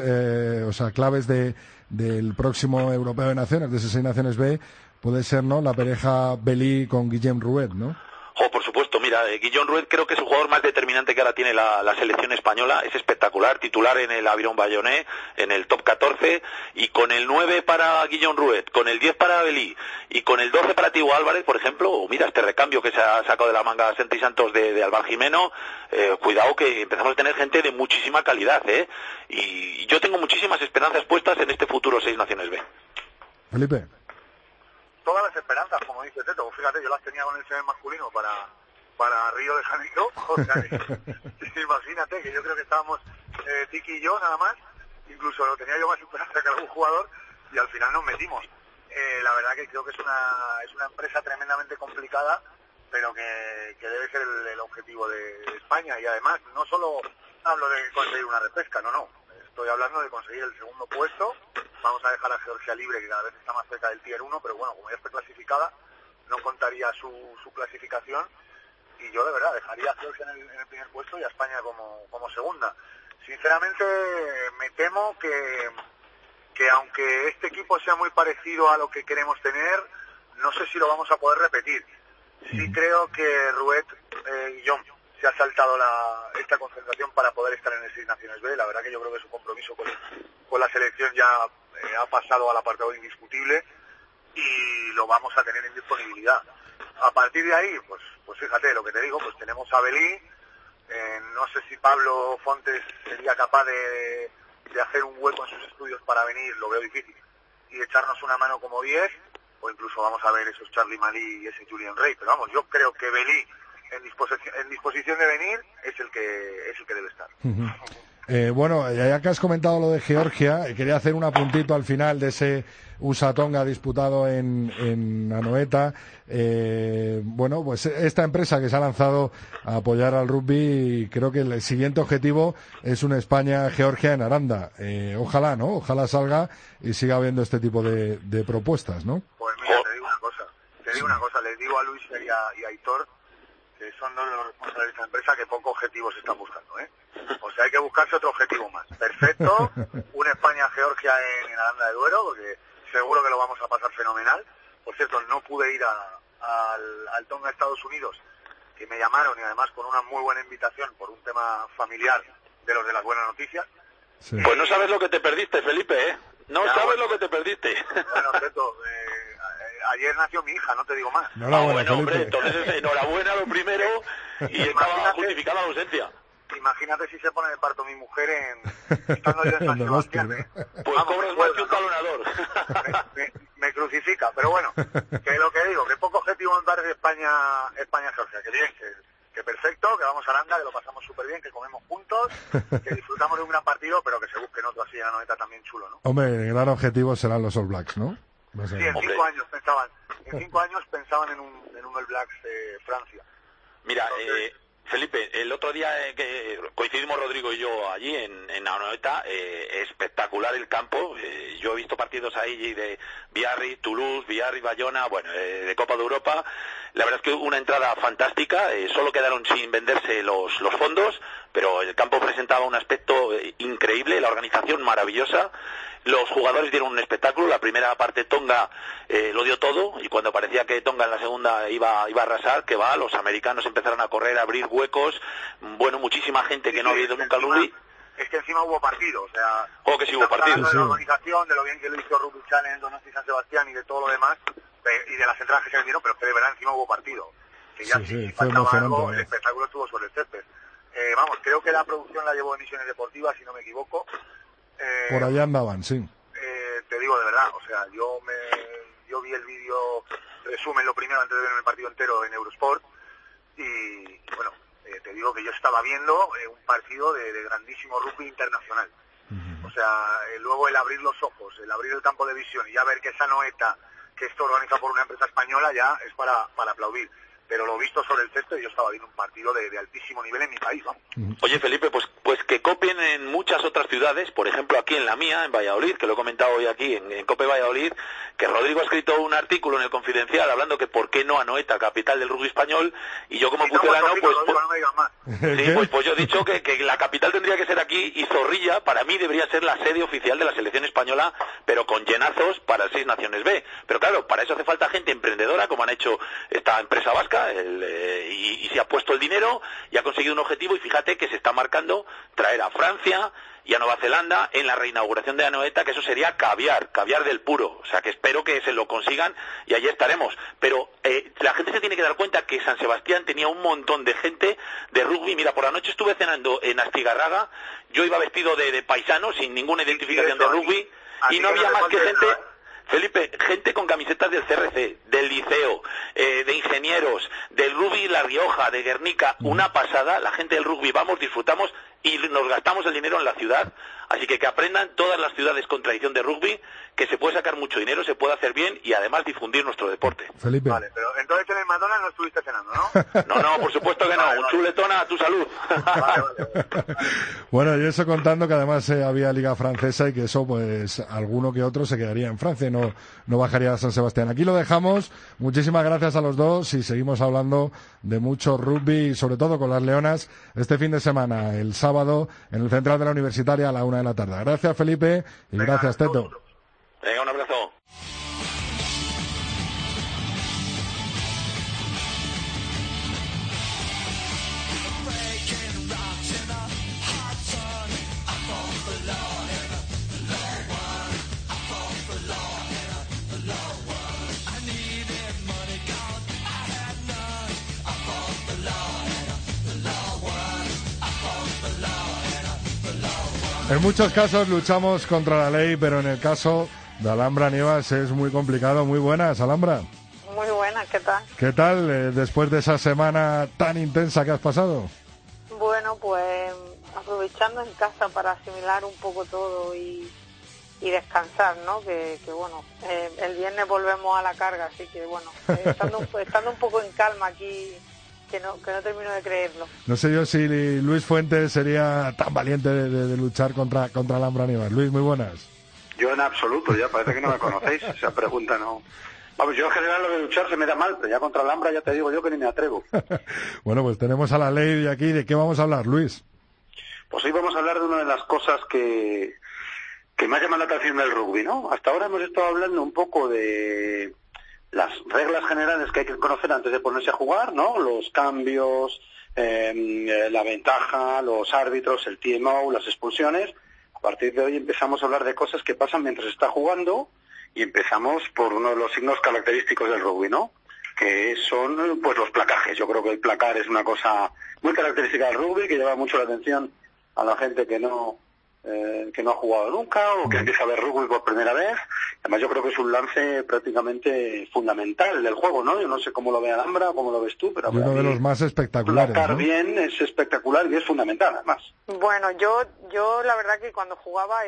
claves del próximo Europeo de Naciones, de esas 6 Naciones B, puede ser, ¿no?, la pareja Belí con Guillem Rouet, ¿no? Por supuesto, mira, Guillem Rouet creo que es el jugador más determinante que ahora tiene la selección española, es espectacular, titular en el Aviron Bayonné, en el top 14, y con el 9 para Guillem Rouet, con el 10 para Belí, y con el 12 para Tiago Álvarez, por ejemplo, mira este recambio que se ha sacado de la manga Santi Santos de Álvaro Jimeno, cuidado que empezamos a tener gente de muchísima calidad, y yo tengo muchísimas esperanzas puestas en este futuro 6 Naciones B. Felipe. Todas las esperanzas, como dice Teto, fíjate, yo las tenía con el semen masculino para Río de Janeiro, o sea, imagínate que yo creo que estábamos Tiki y yo nada más, incluso lo tenía yo más esperanza que algún jugador, y al final nos metimos. La verdad que creo que es una empresa tremendamente complicada, pero que debe ser el objetivo de España, y además no solo hablo de conseguir una repesca, no, estoy hablando de conseguir el segundo puesto. Vamos a dejar a Georgia libre, que cada vez está más cerca del Tier 1, pero bueno, como ya está clasificada, no contaría su clasificación, y yo de verdad dejaría a Georgia en el primer puesto y a España como segunda. Sinceramente me temo que aunque este equipo sea muy parecido a lo que queremos tener, no sé si lo vamos a poder repetir. Sí creo que Rouet Guillem se ha saltado esta concentración para poder estar en el 6 Naciones B. La verdad que yo creo que su compromiso con la selección ya ha pasado al apartado indiscutible, y lo vamos a tener en disponibilidad. A partir de ahí, pues fíjate lo que te digo, pues tenemos a Belí, no sé si Pablo Fontes sería capaz de hacer un hueco en sus estudios para venir, lo veo difícil, y echarnos una mano como 10, o incluso vamos a ver esos Charlie Malí y ese Julian Rey, pero vamos, yo creo que Belí en disposición de venir es el que debe estar. Bueno, ya que has comentado lo de Georgia, quería hacer un apuntito al final de ese USA-Tonga disputado en Anoeta. Bueno, pues esta empresa que se ha lanzado a apoyar al rugby, creo que el siguiente objetivo es una España-Georgia en Aranda. Ojalá, ¿no? Ojalá salga y siga habiendo este tipo de propuestas, ¿no? Pues mira, te digo una cosa, les digo a Luis y a Aitor, que son dos de los responsables de esta empresa, que pocos objetivos se están buscando, O sea, hay que buscarse otro objetivo más. Perfecto, una España-Georgia en Aranda de Duero, porque seguro que lo vamos a pasar fenomenal. Por cierto, no pude ir al Tonga Estados Unidos, que me llamaron, y además con una muy buena invitación por un tema familiar de los de las buenas noticias. Sí. Pues no sabes lo que te perdiste, Felipe, No ya, sabes lo que te perdiste. Bueno, Teto, ayer nació mi hija, no te digo más. Bueno, hombre, entonces enhorabuena lo primero, y estaba justificada la ausencia. Imagínate si se pone de parto mi mujer estando yo en San Sebastián. Pues cobras más que un talonador. Me crucifica, pero bueno, que lo que digo, que poco objetivo en dar de España-Georgia, que bien, que perfecto, que vamos a Aranda, que lo pasamos súper bien, que comemos juntos, que disfrutamos de un gran partido, pero que se busquen otro así en la Anoeta también chulo, ¿no? Hombre, el gran objetivo serán los All Blacks, ¿no? Sí, en 5 años pensaban en un All Blacks Francia. Mira, Felipe, el otro día que coincidimos Rodrigo y yo allí en Anoeta, espectacular el campo. Yo he visto partidos ahí de Biarritz, Toulouse, Biarritz, Bayona, bueno, de Copa de Europa. La verdad es que una entrada fantástica, solo quedaron sin venderse los fondos, pero el campo presentaba un aspecto increíble, la organización maravillosa. Los jugadores dieron un espectáculo. La primera parte Tonga lo dio todo, y cuando parecía que Tonga en la segunda iba a arrasar, que va, los americanos empezaron a correr, a abrir huecos. Bueno, muchísima gente que no había ido nunca al rugby. Es que encima hubo partido, o sea... que sí hubo partido. De la organización, de lo bien que lo hizo Rugby Challenge en Donosti y San Sebastián y de todo lo demás, y de las entradas que se vendieron, pero es que de verdad encima hubo partido. Que ya sí, fue emocionante. El espectáculo estuvo sobre el césped. Vamos, creo que la producción la llevó Emisiones Deportivas, si no me equivoco. Por allá andaban, sí. Te digo de verdad, o sea, yo vi el vídeo resumen lo primero antes de ver el partido entero en Eurosport, y bueno, te digo que yo estaba viendo un partido de grandísimo rugby internacional. O sea, luego el abrir los ojos, el abrir el campo de visión y ya ver que esa Anoeta, que esto organiza por una empresa española, ya es para aplaudir. Pero lo visto sobre el cesto, yo estaba viendo un partido de altísimo nivel en mi país, vamos. Oye, Felipe, pues que copien en muchas otras ciudades, por ejemplo aquí en la mía, en Valladolid, que lo he comentado hoy aquí en COPE Valladolid, que Rodrigo ha escrito un artículo en el Confidencial hablando que por qué no Anoeta, capital del rugby español, y yo como pucelano, pues yo he dicho que la capital tendría que ser aquí, y Zorrilla para mí debería ser la sede oficial de la selección española, pero con llenazos para el 6 Naciones B. Pero claro, para eso hace falta gente emprendedora, como han hecho esta empresa vasca, y se ha puesto el dinero y ha conseguido un objetivo, y fíjate que se está marcando traer a Francia y a Nueva Zelanda en la reinauguración de Anoeta, que eso sería caviar del puro, o sea que espero que se lo consigan y allí estaremos. Pero la gente se tiene que dar cuenta que San Sebastián tenía un montón de gente de rugby. Mira, por la noche estuve cenando en Astigarraga, yo iba vestido de paisano, sin ninguna identificación de rugby, y no había más que gente... Felipe, gente con camisetas del CRC, del Liceo, de ingenieros, del rugby La Rioja, de Guernica, una pasada. La gente del rugby vamos, disfrutamos y nos gastamos el dinero en la ciudad. Así que aprendan todas las ciudades con tradición de rugby, que se puede sacar mucho dinero, se puede hacer bien y además difundir nuestro deporte. Felipe. Vale, pero entonces en el McDonald's no estuviste cenando, ¿no? No, por supuesto que no. Un chuletón a tu salud. Vale. Bueno, y eso contando que además había Liga Francesa y que eso, pues, alguno que otro se quedaría en Francia y no bajaría a San Sebastián. Aquí lo dejamos. Muchísimas gracias a los dos y seguimos hablando de mucho rugby y sobre todo con las Leonas este fin de semana, el sábado, en el Central de la Universitaria a la 1 de la tarde. Gracias, Felipe, y gracias, Teto. Venga, un abrazo. En muchos casos luchamos contra la ley, pero en el caso de Alhambra Nievas es muy complicado. Muy buenas, Alhambra. Muy buenas, ¿qué tal? ¿Qué tal después de esa semana tan intensa que has pasado? Bueno, pues aprovechando en casa para asimilar un poco todo y descansar, ¿no? Que bueno, el viernes volvemos a la carga, así que bueno, estando un poco en calma aquí, que no termino de creerlo. No sé yo si Luis Fuentes sería tan valiente de luchar contra Alhambra Nievas. Luis, muy buenas. Yo en absoluto, ya parece que no me conocéis, esa pregunta no... Vamos, yo en general lo de luchar se me da mal, pero ya contra Alhambra ya te digo yo que ni me atrevo. Bueno, pues tenemos a la ley de aquí. ¿De qué vamos a hablar, Luis? Pues hoy vamos a hablar de una de las cosas que me ha llamado la atención del rugby, ¿no? Hasta ahora hemos estado hablando un poco de las reglas generales que hay que conocer antes de ponerse a jugar, ¿no? Los cambios, la ventaja, los árbitros, el TMO, las expulsiones. A partir de hoy empezamos a hablar de cosas que pasan mientras se está jugando y empezamos por uno de los signos característicos del rugby, ¿no? Que son, pues, los placajes. Yo creo que el placar es una cosa muy característica del rugby, que llama mucho la atención a la gente que no ha jugado nunca o que empieza a ver rugby por primera vez. Además, yo creo que es un lance prácticamente fundamental del juego, ¿no? Yo no sé cómo lo ve Alhambra o cómo lo ves tú, pero uno de los más espectaculares, placar, ¿no? bien es espectacular y es fundamental, además. Bueno, yo la verdad que cuando jugaba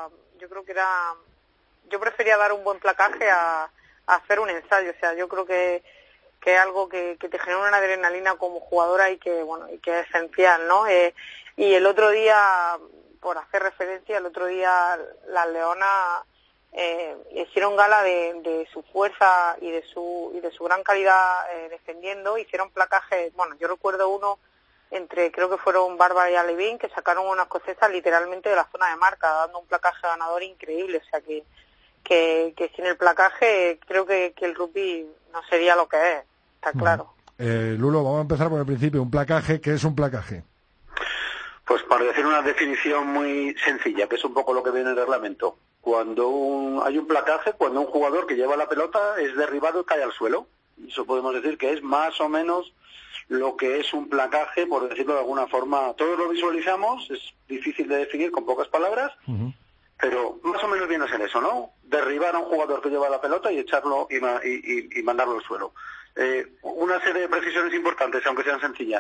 yo prefería dar un buen placaje a hacer un ensayo. O sea, yo creo que es algo que te genera una adrenalina como jugadora y que es esencial, ¿no? Y el otro día, por hacer referencia, las Leonas hicieron gala de su fuerza y de su gran calidad defendiendo. Hicieron placajes, bueno, yo recuerdo uno creo que fueron Bárbara y Alevín, que sacaron una escocesa literalmente de la zona de marca, dando un placaje ganador increíble. O sea que sin el placaje creo que el rugby no sería lo que es, está claro. Lulo, vamos a empezar por el principio. ¿Un placaje? ¿Qué es un placaje? Pues para decir una definición muy sencilla, que es un poco lo que viene en el reglamento. Cuando hay un placaje, cuando un jugador que lleva la pelota es derribado y cae al suelo. Eso podemos decir que es más o menos lo que es un placaje, por decirlo de alguna forma. Todos lo visualizamos, es difícil de definir con pocas palabras, pero más o menos viene a ser eso, ¿no? Derribar a un jugador que lleva la pelota y echarlo y mandarlo al suelo. Una serie de precisiones importantes, aunque sean sencillas.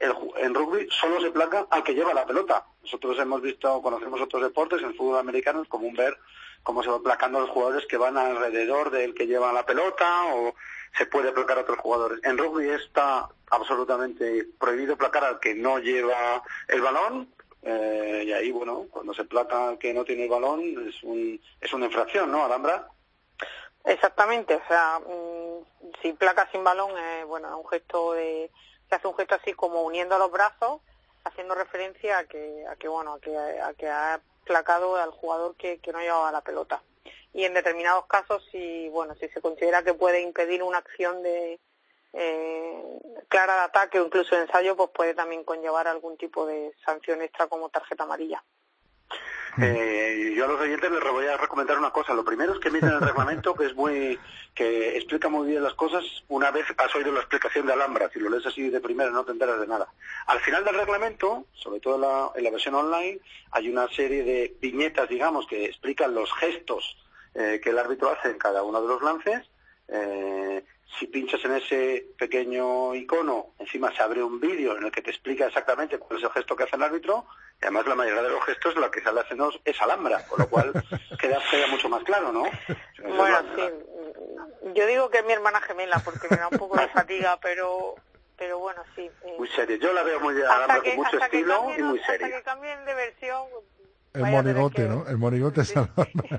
en rugby solo se placa al que lleva la pelota. Nosotros conocemos otros deportes, en el fútbol americano es común ver cómo se van placando los jugadores que van alrededor del que lleva la pelota, o se puede placar a otros jugadores. En rugby está absolutamente prohibido placar al que no lleva el balón, y ahí, bueno, cuando se placa al que no tiene el balón es una infracción, ¿no, Alhambra? Exactamente, o sea, si placa sin balón, bueno, un gesto se hace un gesto así como uniendo los brazos, haciendo referencia a que ha placado al jugador que no llevaba la pelota. Y en determinados casos, si se considera que puede impedir una acción clara de ataque o incluso de ensayo, pues puede también conllevar algún tipo de sanción extra como tarjeta amarilla. Yo a los oyentes les voy a recomendar una cosa. Lo primero es que miren el reglamento, que explica muy bien las cosas. Una vez has oído la explicación de Alhambra, si lo lees así de primera no te enteras de nada. Al final del reglamento, sobre todo en la versión online, hay una serie de viñetas, digamos, que explican los gestos que el árbitro hace en cada uno de los lances. Si pinchas en ese pequeño icono, encima se abre un vídeo en el que te explica exactamente cuál es el gesto que hace el árbitro, y además la mayoría de los gestos la que sale haciendo es Alhambra, con lo cual queda mucho más claro, ¿no? Bueno, sí, yo digo que es mi hermana gemela porque me da un poco de fatiga, pero bueno, sí. Muy seria, yo la veo muy Alhambra con mucho estilo y muy seria. Hasta que cambien de versión... El monigote, ¿no? El monigote es Alhambra.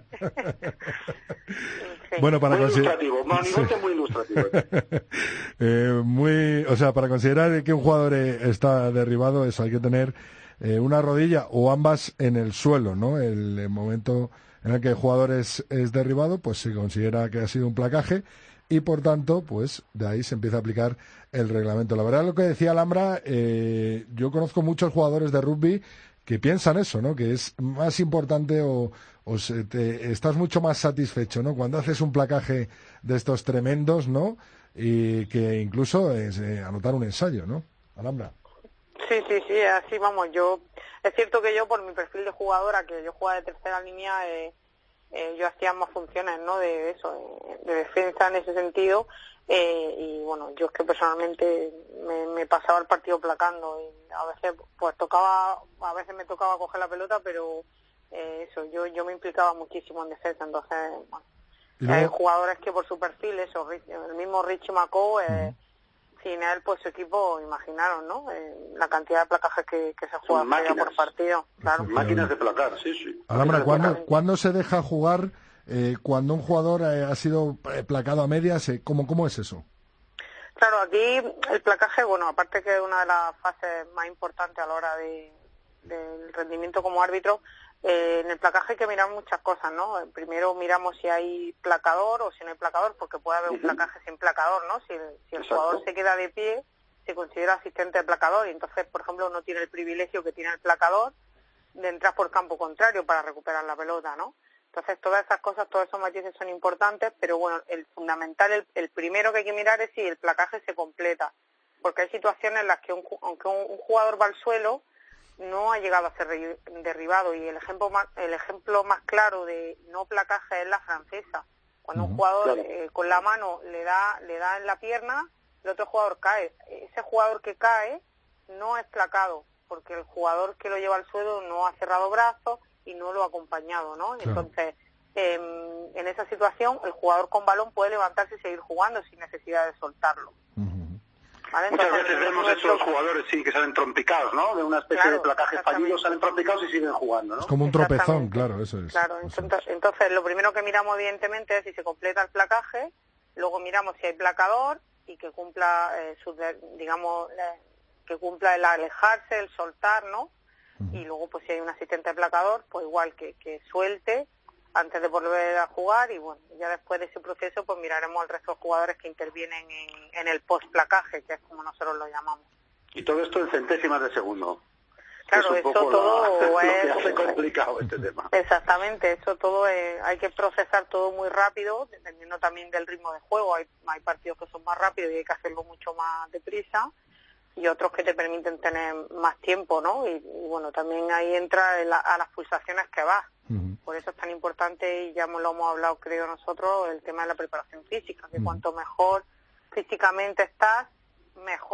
Bueno, para monigote muy ilustrativo. Para considerar que un jugador está derribado, eso hay que tener una rodilla o ambas en el suelo, ¿no? El momento en el que el jugador es derribado, pues se considera que ha sido un placaje y por tanto, pues de ahí se empieza a aplicar el reglamento. La verdad, lo que decía Alhambra, yo conozco muchos jugadores de rugby que piensan eso, ¿no? Que es más importante estás mucho más satisfecho, ¿no? Cuando haces un placaje de estos tremendos, ¿no? Y que incluso es anotar un ensayo, ¿no? Alhambra. Sí, así vamos. Es cierto que yo por mi perfil de jugadora, que yo jugaba de tercera línea, yo hacía más funciones, ¿no? De eso, de defensa en ese sentido. Y bueno, yo es que personalmente me pasaba el partido placando y a veces me tocaba coger la pelota, pero yo me implicaba muchísimo en defensa. Entonces, bueno, hay jugadores que por su perfil, el mismo Richie McCaw, sin él, pues su equipo, imaginaron, ¿no? La cantidad de placajes que se juega por partido. Claro. Máquinas de placar, sí. Alhambra, ¿cuándo se deja jugar? Cuando un jugador ha sido placado a medias, ¿cómo es eso? Claro, aquí el placaje, bueno, aparte que es una de las fases más importantes a la hora del rendimiento como árbitro, en el placaje hay que mirar muchas cosas, ¿no? Primero miramos si hay placador o si no hay placador, porque puede haber un placaje sin placador, ¿no? Si el jugador se queda de pie, se considera asistente de placador y entonces, por ejemplo, no tiene el privilegio que tiene el placador de entrar por campo contrario para recuperar la pelota, ¿no? Entonces, todas esas cosas, todos esos matices son importantes, pero bueno, el fundamental, el primero que hay que mirar es si el placaje se completa, porque hay situaciones en las que aunque un jugador va al suelo, no ha llegado a ser derribado, y el ejemplo más claro de no placaje es la francesa. Cuando un jugador con la mano le da en la pierna, el otro jugador cae. Ese jugador que cae no es placado, porque el jugador que lo lleva al suelo no ha cerrado brazos y no lo ha acompañado, ¿no? Claro. Entonces, en esa situación, el jugador con balón puede levantarse y seguir jugando sin necesidad de soltarlo. ¿Vale? Muchas veces vemos esos jugadores, que salen trompicados, ¿no? De una especie de placaje fallido, salen trompicados y siguen jugando, ¿no? Es como un tropezón, claro, eso es. Claro, entonces lo primero que miramos, evidentemente, es si se completa el placaje, luego miramos si hay placador y que cumpla, que cumpla el alejarse, el soltar, ¿no? Y luego, pues si hay un asistente placador, pues igual que suelte antes de volver a jugar, y bueno, ya después de ese proceso pues miraremos al resto de jugadores que intervienen en el post-placaje, que es como nosotros lo llamamos. Y todo esto en centésimas de segundo. Claro, eso todo es... Lo que hace complicado este tema. Exactamente, eso todo hay que procesar todo muy rápido, dependiendo también del ritmo de juego. Hay partidos que son más rápidos y hay que hacerlo mucho más deprisa, y otros que te permiten tener más tiempo, ¿no? Y bueno, también ahí entra a las pulsaciones que vas. Por eso es tan importante, y ya lo hemos hablado, creo nosotros, el tema de la preparación física, que cuanto mejor físicamente estás, mejor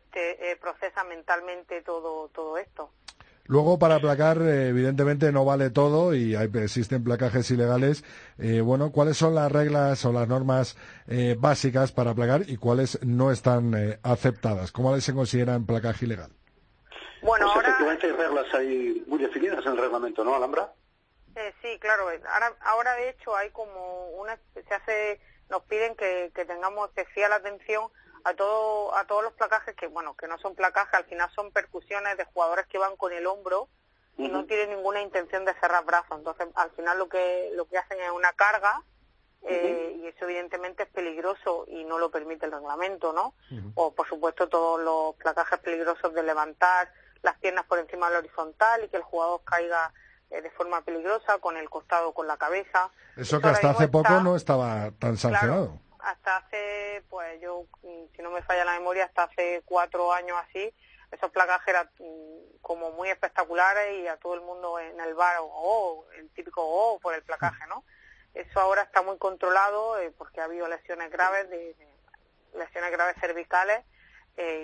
procesa mentalmente todo esto. Luego, para aplacar, evidentemente no vale todo y existen placajes ilegales. ¿Cuáles son las reglas o las normas básicas para aplacar y cuáles no están aceptadas? ¿Cómo se considera un placaje ilegal? Bueno, pues ahora... efectivamente hay reglas ahí muy definidas en el reglamento, ¿no, Alhambra? Sí, claro. Ahora de hecho hay como nos piden que tengamos especial atención a todos los placajes que no son placajes, al final son percusiones de jugadores que van con el hombro y no tienen ninguna intención de cerrar brazos. Entonces, al final lo que hacen es una carga y eso evidentemente es peligroso y no lo permite el reglamento, ¿no? O, por supuesto, todos los placajes peligrosos de levantar las piernas por encima del horizontal y que el jugador caiga de forma peligrosa con el costado, con la cabeza. Eso que hasta hace poco no estaba tan sancionado. Claro, hasta hace, si no me falla la memoria, hasta hace 4 años así, esos placajes eran como muy espectaculares y a todo el mundo en el bar, el típico por el placaje, ¿no? Eso ahora está muy controlado porque ha habido lesiones graves, lesiones graves cervicales, y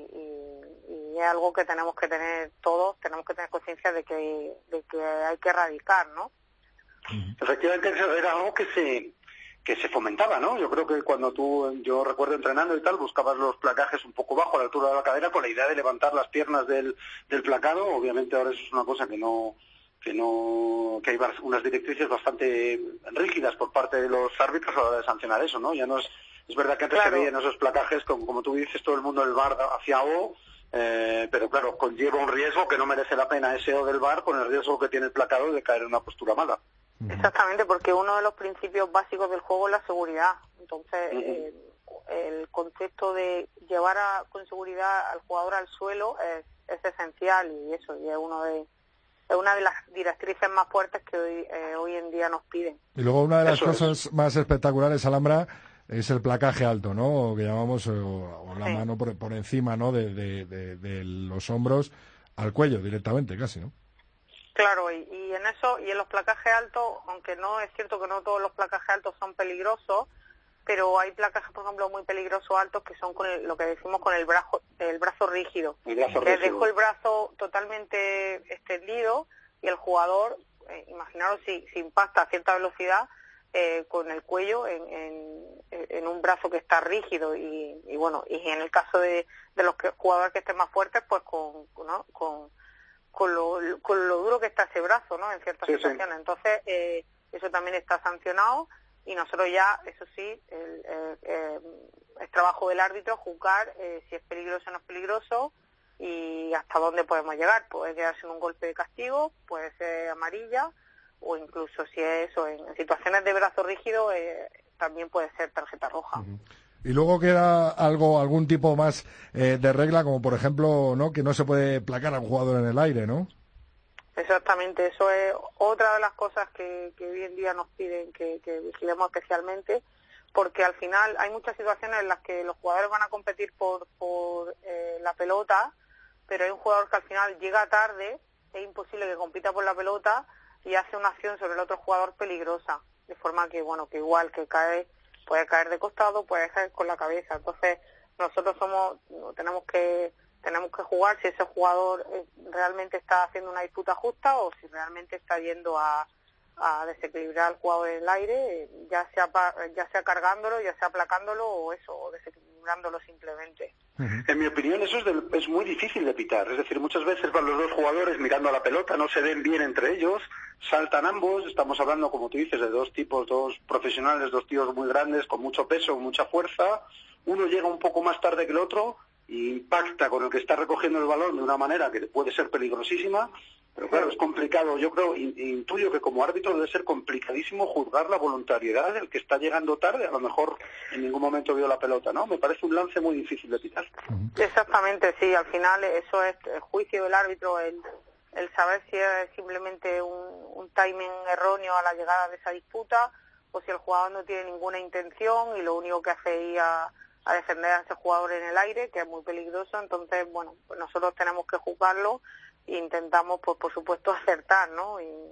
es algo que tenemos que tener todos, tenemos que tener conciencia de que hay que erradicar, ¿no? Efectivamente, eso era algo que se fomentaba, ¿no? Yo creo que yo recuerdo entrenando y tal, buscabas los placajes un poco bajo a la altura de la cadera con la idea de levantar las piernas del placado. Obviamente ahora eso es una cosa que hay unas directrices bastante rígidas por parte de los árbitros a la hora de sancionar eso, ¿no? Ya no es verdad que antes se veían esos placajes, como tú dices, todo el mundo del bar hacia O, pero claro, conlleva un riesgo que no merece la pena ese O del bar con el riesgo que tiene el placado de caer en una postura mala. Exactamente, porque uno de los principios básicos del juego es la seguridad. Entonces, el concepto de llevar con seguridad al jugador al suelo es esencial y es una de las directrices más fuertes que hoy en día nos piden. Y luego una de las cosas más espectaculares, Alhambra, es el placaje alto, ¿no? Que llamamos o la mano por encima, ¿no? De los hombros al cuello directamente, casi, ¿no? Claro, y en eso, y en los placajes altos, aunque no es cierto que no todos los placajes altos son peligrosos, pero hay placajes, por ejemplo, muy peligrosos altos que son con lo que decimos con el brazo rígido. Dejo el brazo totalmente extendido y el jugador, imaginaros si impacta a cierta velocidad con el cuello en un brazo que está rígido y en el caso de los jugadores que estén más fuertes, pues con lo duro que está ese brazo, ¿no? En ciertas situaciones. Entonces, eso también está sancionado y nosotros ya, eso sí, es trabajo del árbitro juzgar si es peligroso o no es peligroso y hasta dónde podemos llegar. Puede quedarse en un golpe de castigo, puede ser amarilla o incluso si es eso, en situaciones de brazo rígido, también puede ser tarjeta roja. Y luego queda algún tipo más de regla, como por ejemplo, ¿no? Que no se puede placar a un jugador en el aire, ¿no? Exactamente, eso es otra de las cosas que hoy en día nos piden que vigilemos especialmente, porque al final hay muchas situaciones en las que los jugadores van a competir por la pelota, pero hay un jugador que al final llega tarde, es imposible que compita por la pelota y hace una acción sobre el otro jugador peligrosa, de forma que igual que puede caer de costado, puede caer con la cabeza. Entonces nosotros tenemos que jugar si ese jugador realmente está haciendo una disputa justa o si realmente está yendo a desequilibrar al jugador en el aire, ya sea cargándolo, ya sea aplacándolo o desequilibrándolo simplemente. En mi opinión eso es muy difícil de pitar, es decir, muchas veces van los dos jugadores mirando a la pelota, no se ven bien entre ellos, saltan ambos, estamos hablando, como tú dices, de dos profesionales, dos tíos muy grandes, con mucho peso, mucha fuerza, uno llega un poco más tarde que el otro y impacta con el que está recogiendo el balón de una manera que puede ser peligrosísima, pero claro, es complicado. Yo creo, intuyo que como árbitro debe ser complicadísimo juzgar la voluntariedad del que está llegando tarde, a lo mejor en ningún momento vio la pelota, ¿no? Me parece un lance muy difícil de pitar. Exactamente, sí, al final eso es el juicio del árbitro, el saber si es simplemente un timing erróneo a la llegada de esa disputa o si el jugador no tiene ninguna intención y lo único que hace es ir a defender a ese jugador en el aire, que es muy peligroso. Entonces, pues nosotros tenemos que juzgarlo e intentamos, pues por supuesto, acertar, ¿no? Y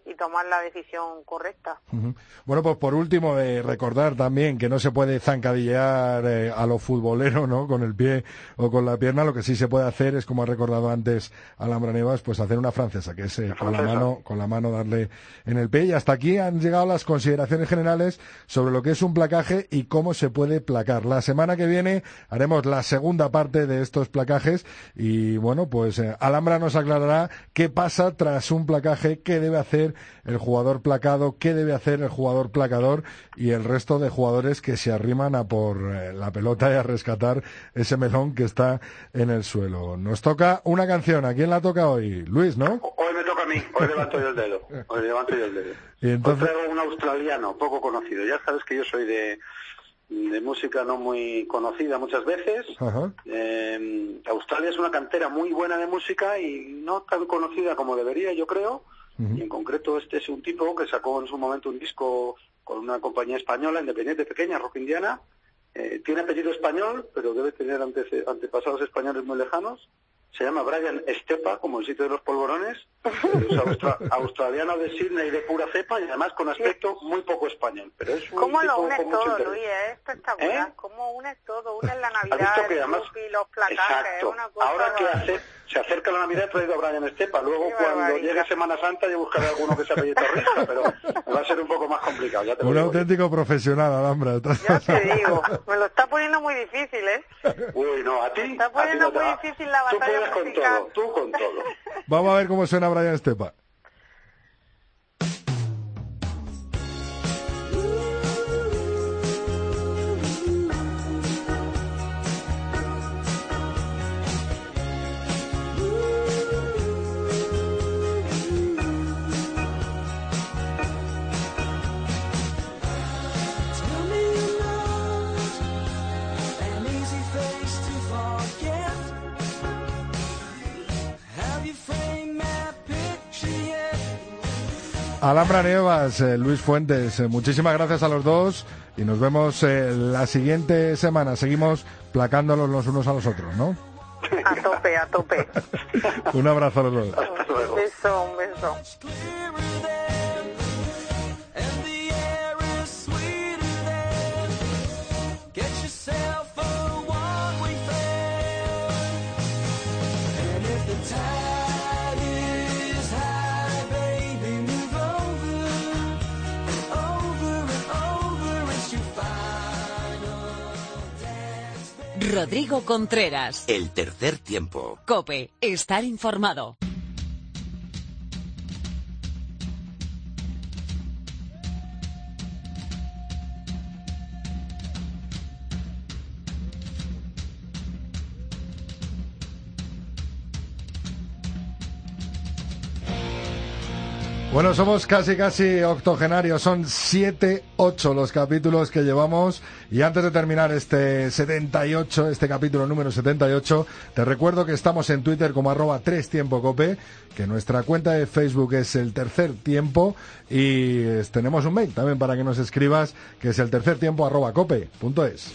tomar la decisión correcta. Bueno, pues por último, recordar también que no se puede zancadillear a lo futbolero, ¿no? Con el pie o con la pierna. Lo que sí se puede hacer es, como ha recordado antes Alhambra Nievas, pues hacer una francesa, que es con la mano darle en el pie. Y hasta aquí han llegado las consideraciones generales sobre lo que es un placaje y cómo se puede placar. La semana que viene haremos la segunda parte de estos placajes y, bueno, pues Alhambra nos aclarará qué pasa tras un placaje, qué debe hacer el jugador placado, qué debe hacer el jugador placador y el resto de jugadores que se arriman a por la pelota y a rescatar ese melón que está en el suelo. Nos toca una canción. ¿A quién la toca hoy? Luis, ¿no? Hoy me toca a mí. Hoy levanto yo el dedo. Y entonces... Hoy traigo un australiano poco conocido. Ya sabes que yo soy de música no muy conocida muchas veces. Australia es una cantera muy buena de música y no tan conocida como debería, yo creo. Y en concreto este es un tipo que sacó en su momento un disco con una compañía española independiente pequeña, Rock Indiana. Tiene apellido español, pero debe tener antepasados españoles muy lejanos. Se llama Brian Estepa, como el sitio de los polvorones. Es australiano de Sydney de pura cepa y además con aspecto muy poco español. Pero es un ¿Cómo tipo lo unes con mucho todo, interés. Luis? Es espectacular. ¿Cómo unes todo? Unes la Navidad, que además, y los placajes. exacto. Una cosa Ahora que se acerca la Navidad, he traído a Brian Estepa. Luego, cuando llegue Semana Santa, yo buscaré alguno que sea apellido Torrija, pero va a ser un poco más complicado. Ya te lo un digo. Auténtico profesional, Alhambra. Ya te digo. Me lo está poniendo muy difícil, ¿eh? Uy, no, a ti. Me está poniendo muy difícil la batalla musical. Tú con todo. Vamos a ver cómo suena Brian Estepa. Alhambra Nievas, Luis Fuentes, muchísimas gracias a los dos y nos vemos la siguiente semana. Seguimos placándolos los unos a los otros, ¿no? A tope, a tope. Un abrazo a los dos. Hasta luego. Un beso. Rodrigo Contreras. El tercer tiempo. COPE. Estar informado. Bueno, somos casi octogenarios, son 7, 8 los capítulos que llevamos y antes de terminar este capítulo número 78, te recuerdo que estamos en Twitter como @3tiempocope, que nuestra cuenta de Facebook es El Tercer Tiempo y tenemos un mail también para que nos escribas, que es eltercertiempo@cope.es.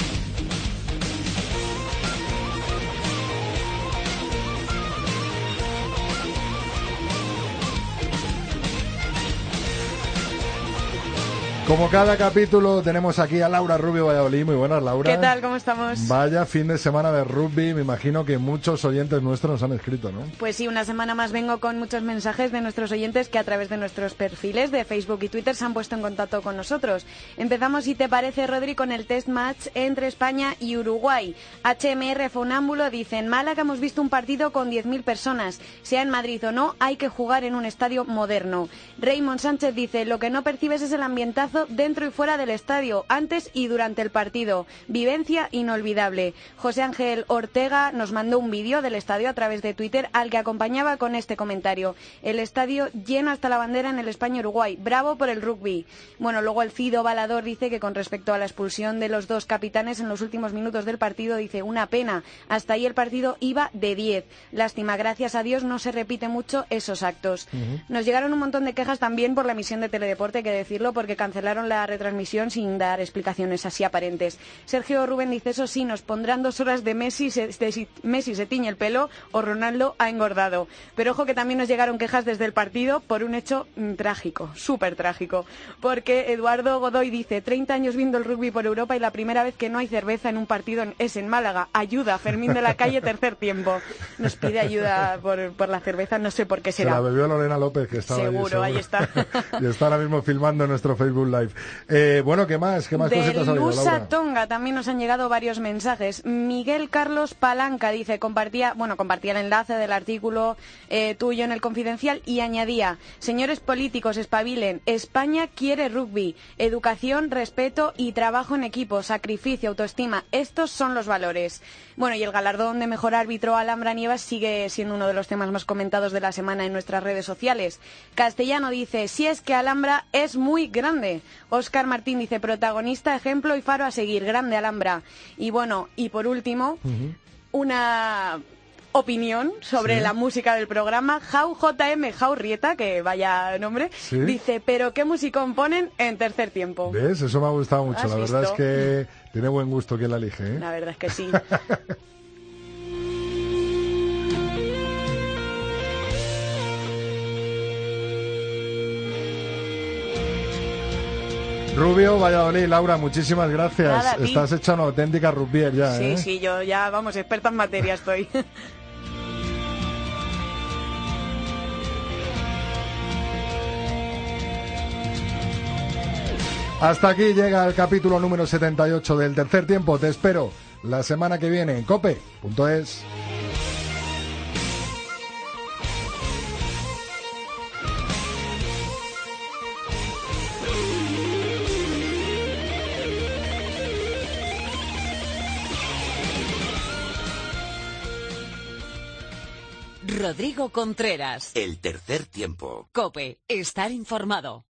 Como cada capítulo tenemos aquí a Laura Rubio Valladolid. Muy buenas, Laura. ¿Qué tal? ¿Cómo estamos? Vaya fin de semana de rugby. Me imagino que muchos oyentes nuestros nos han escrito, ¿no? Pues sí, una semana más vengo con muchos mensajes de nuestros oyentes que a través de nuestros perfiles de Facebook y Twitter se han puesto en contacto con nosotros. Empezamos, si te parece, Rodri, con el test match entre España y Uruguay. HMR Fonámbulo dice: en Málaga hemos visto un partido con 10.000 personas. Sea en Madrid o no, hay que jugar en un estadio moderno. Raymond Sánchez dice: lo que no percibes es el ambientazo dentro y fuera del estadio, antes y durante el partido. Vivencia inolvidable. José Ángel Ortega nos mandó un vídeo del estadio a través de Twitter, al que acompañaba con este comentario: el estadio lleno hasta la bandera en el España-Uruguay. Bravo por el rugby. Bueno, luego el Cido Balador dice que con respecto a la expulsión de los dos capitanes en los últimos minutos del partido, dice: una pena. Hasta ahí el partido iba de 10. Lástima, gracias a Dios no se repite mucho esos actos. Nos llegaron un montón de quejas también por la emisión de Teledeporte, hay que decirlo, porque cancelaron cancelaron la retransmisión sin dar explicaciones así aparentes. Sergio Rubén dice, eso sí, nos pondrán 2 horas de Messi se tiñe el pelo o Ronaldo ha engordado. Pero ojo que también nos llegaron quejas desde el partido por un hecho trágico, súper trágico. Porque Eduardo Godoy dice, 30 años viendo el rugby por Europa y la primera vez que no hay cerveza en un partido es en Málaga. Ayuda, Fermín de la Calle, tercer tiempo. Nos pide ayuda por la cerveza, no sé por qué será. Se la bebió Lorena López, que estaba seguro, ahí está. Y está ahora mismo filmando nuestro Facebook Live. Bueno, ¿qué más cositas ha habido, Laura? Lusa Tonga también nos han llegado varios mensajes. Miguel Carlos Palanca dice, compartía el enlace del artículo tuyo en el Confidencial y añadía, señores políticos, espabilen, España quiere rugby, educación, respeto y trabajo en equipo, sacrificio, autoestima, estos son los valores. Bueno, y el galardón de mejor árbitro Alhambra Nievas sigue siendo uno de los temas más comentados de la semana en nuestras redes sociales. Castellano dice, si es que Alhambra es muy grande. Óscar Martín dice, protagonista, ejemplo y faro a seguir, grande Alhambra. Y bueno, y por último, una opinión sobre la música del programa. Jau Rieta, que vaya nombre, dice, pero qué musicón ponen en tercer tiempo. ¿Ves? Eso me ha gustado mucho. La verdad es que tiene buen gusto quien la elige, ¿eh? La verdad es que sí. Rubio, Valladolid, Laura, muchísimas gracias. Nada, estás hecha una auténtica rugbier ya, sí, ¿eh? Sí, yo ya, vamos, experta en materia estoy. Hasta aquí llega el capítulo número 78 del tercer tiempo. Te espero la semana que viene en cope.es. Rodrigo Contreras. El tercer tiempo. COPE. Estar informado.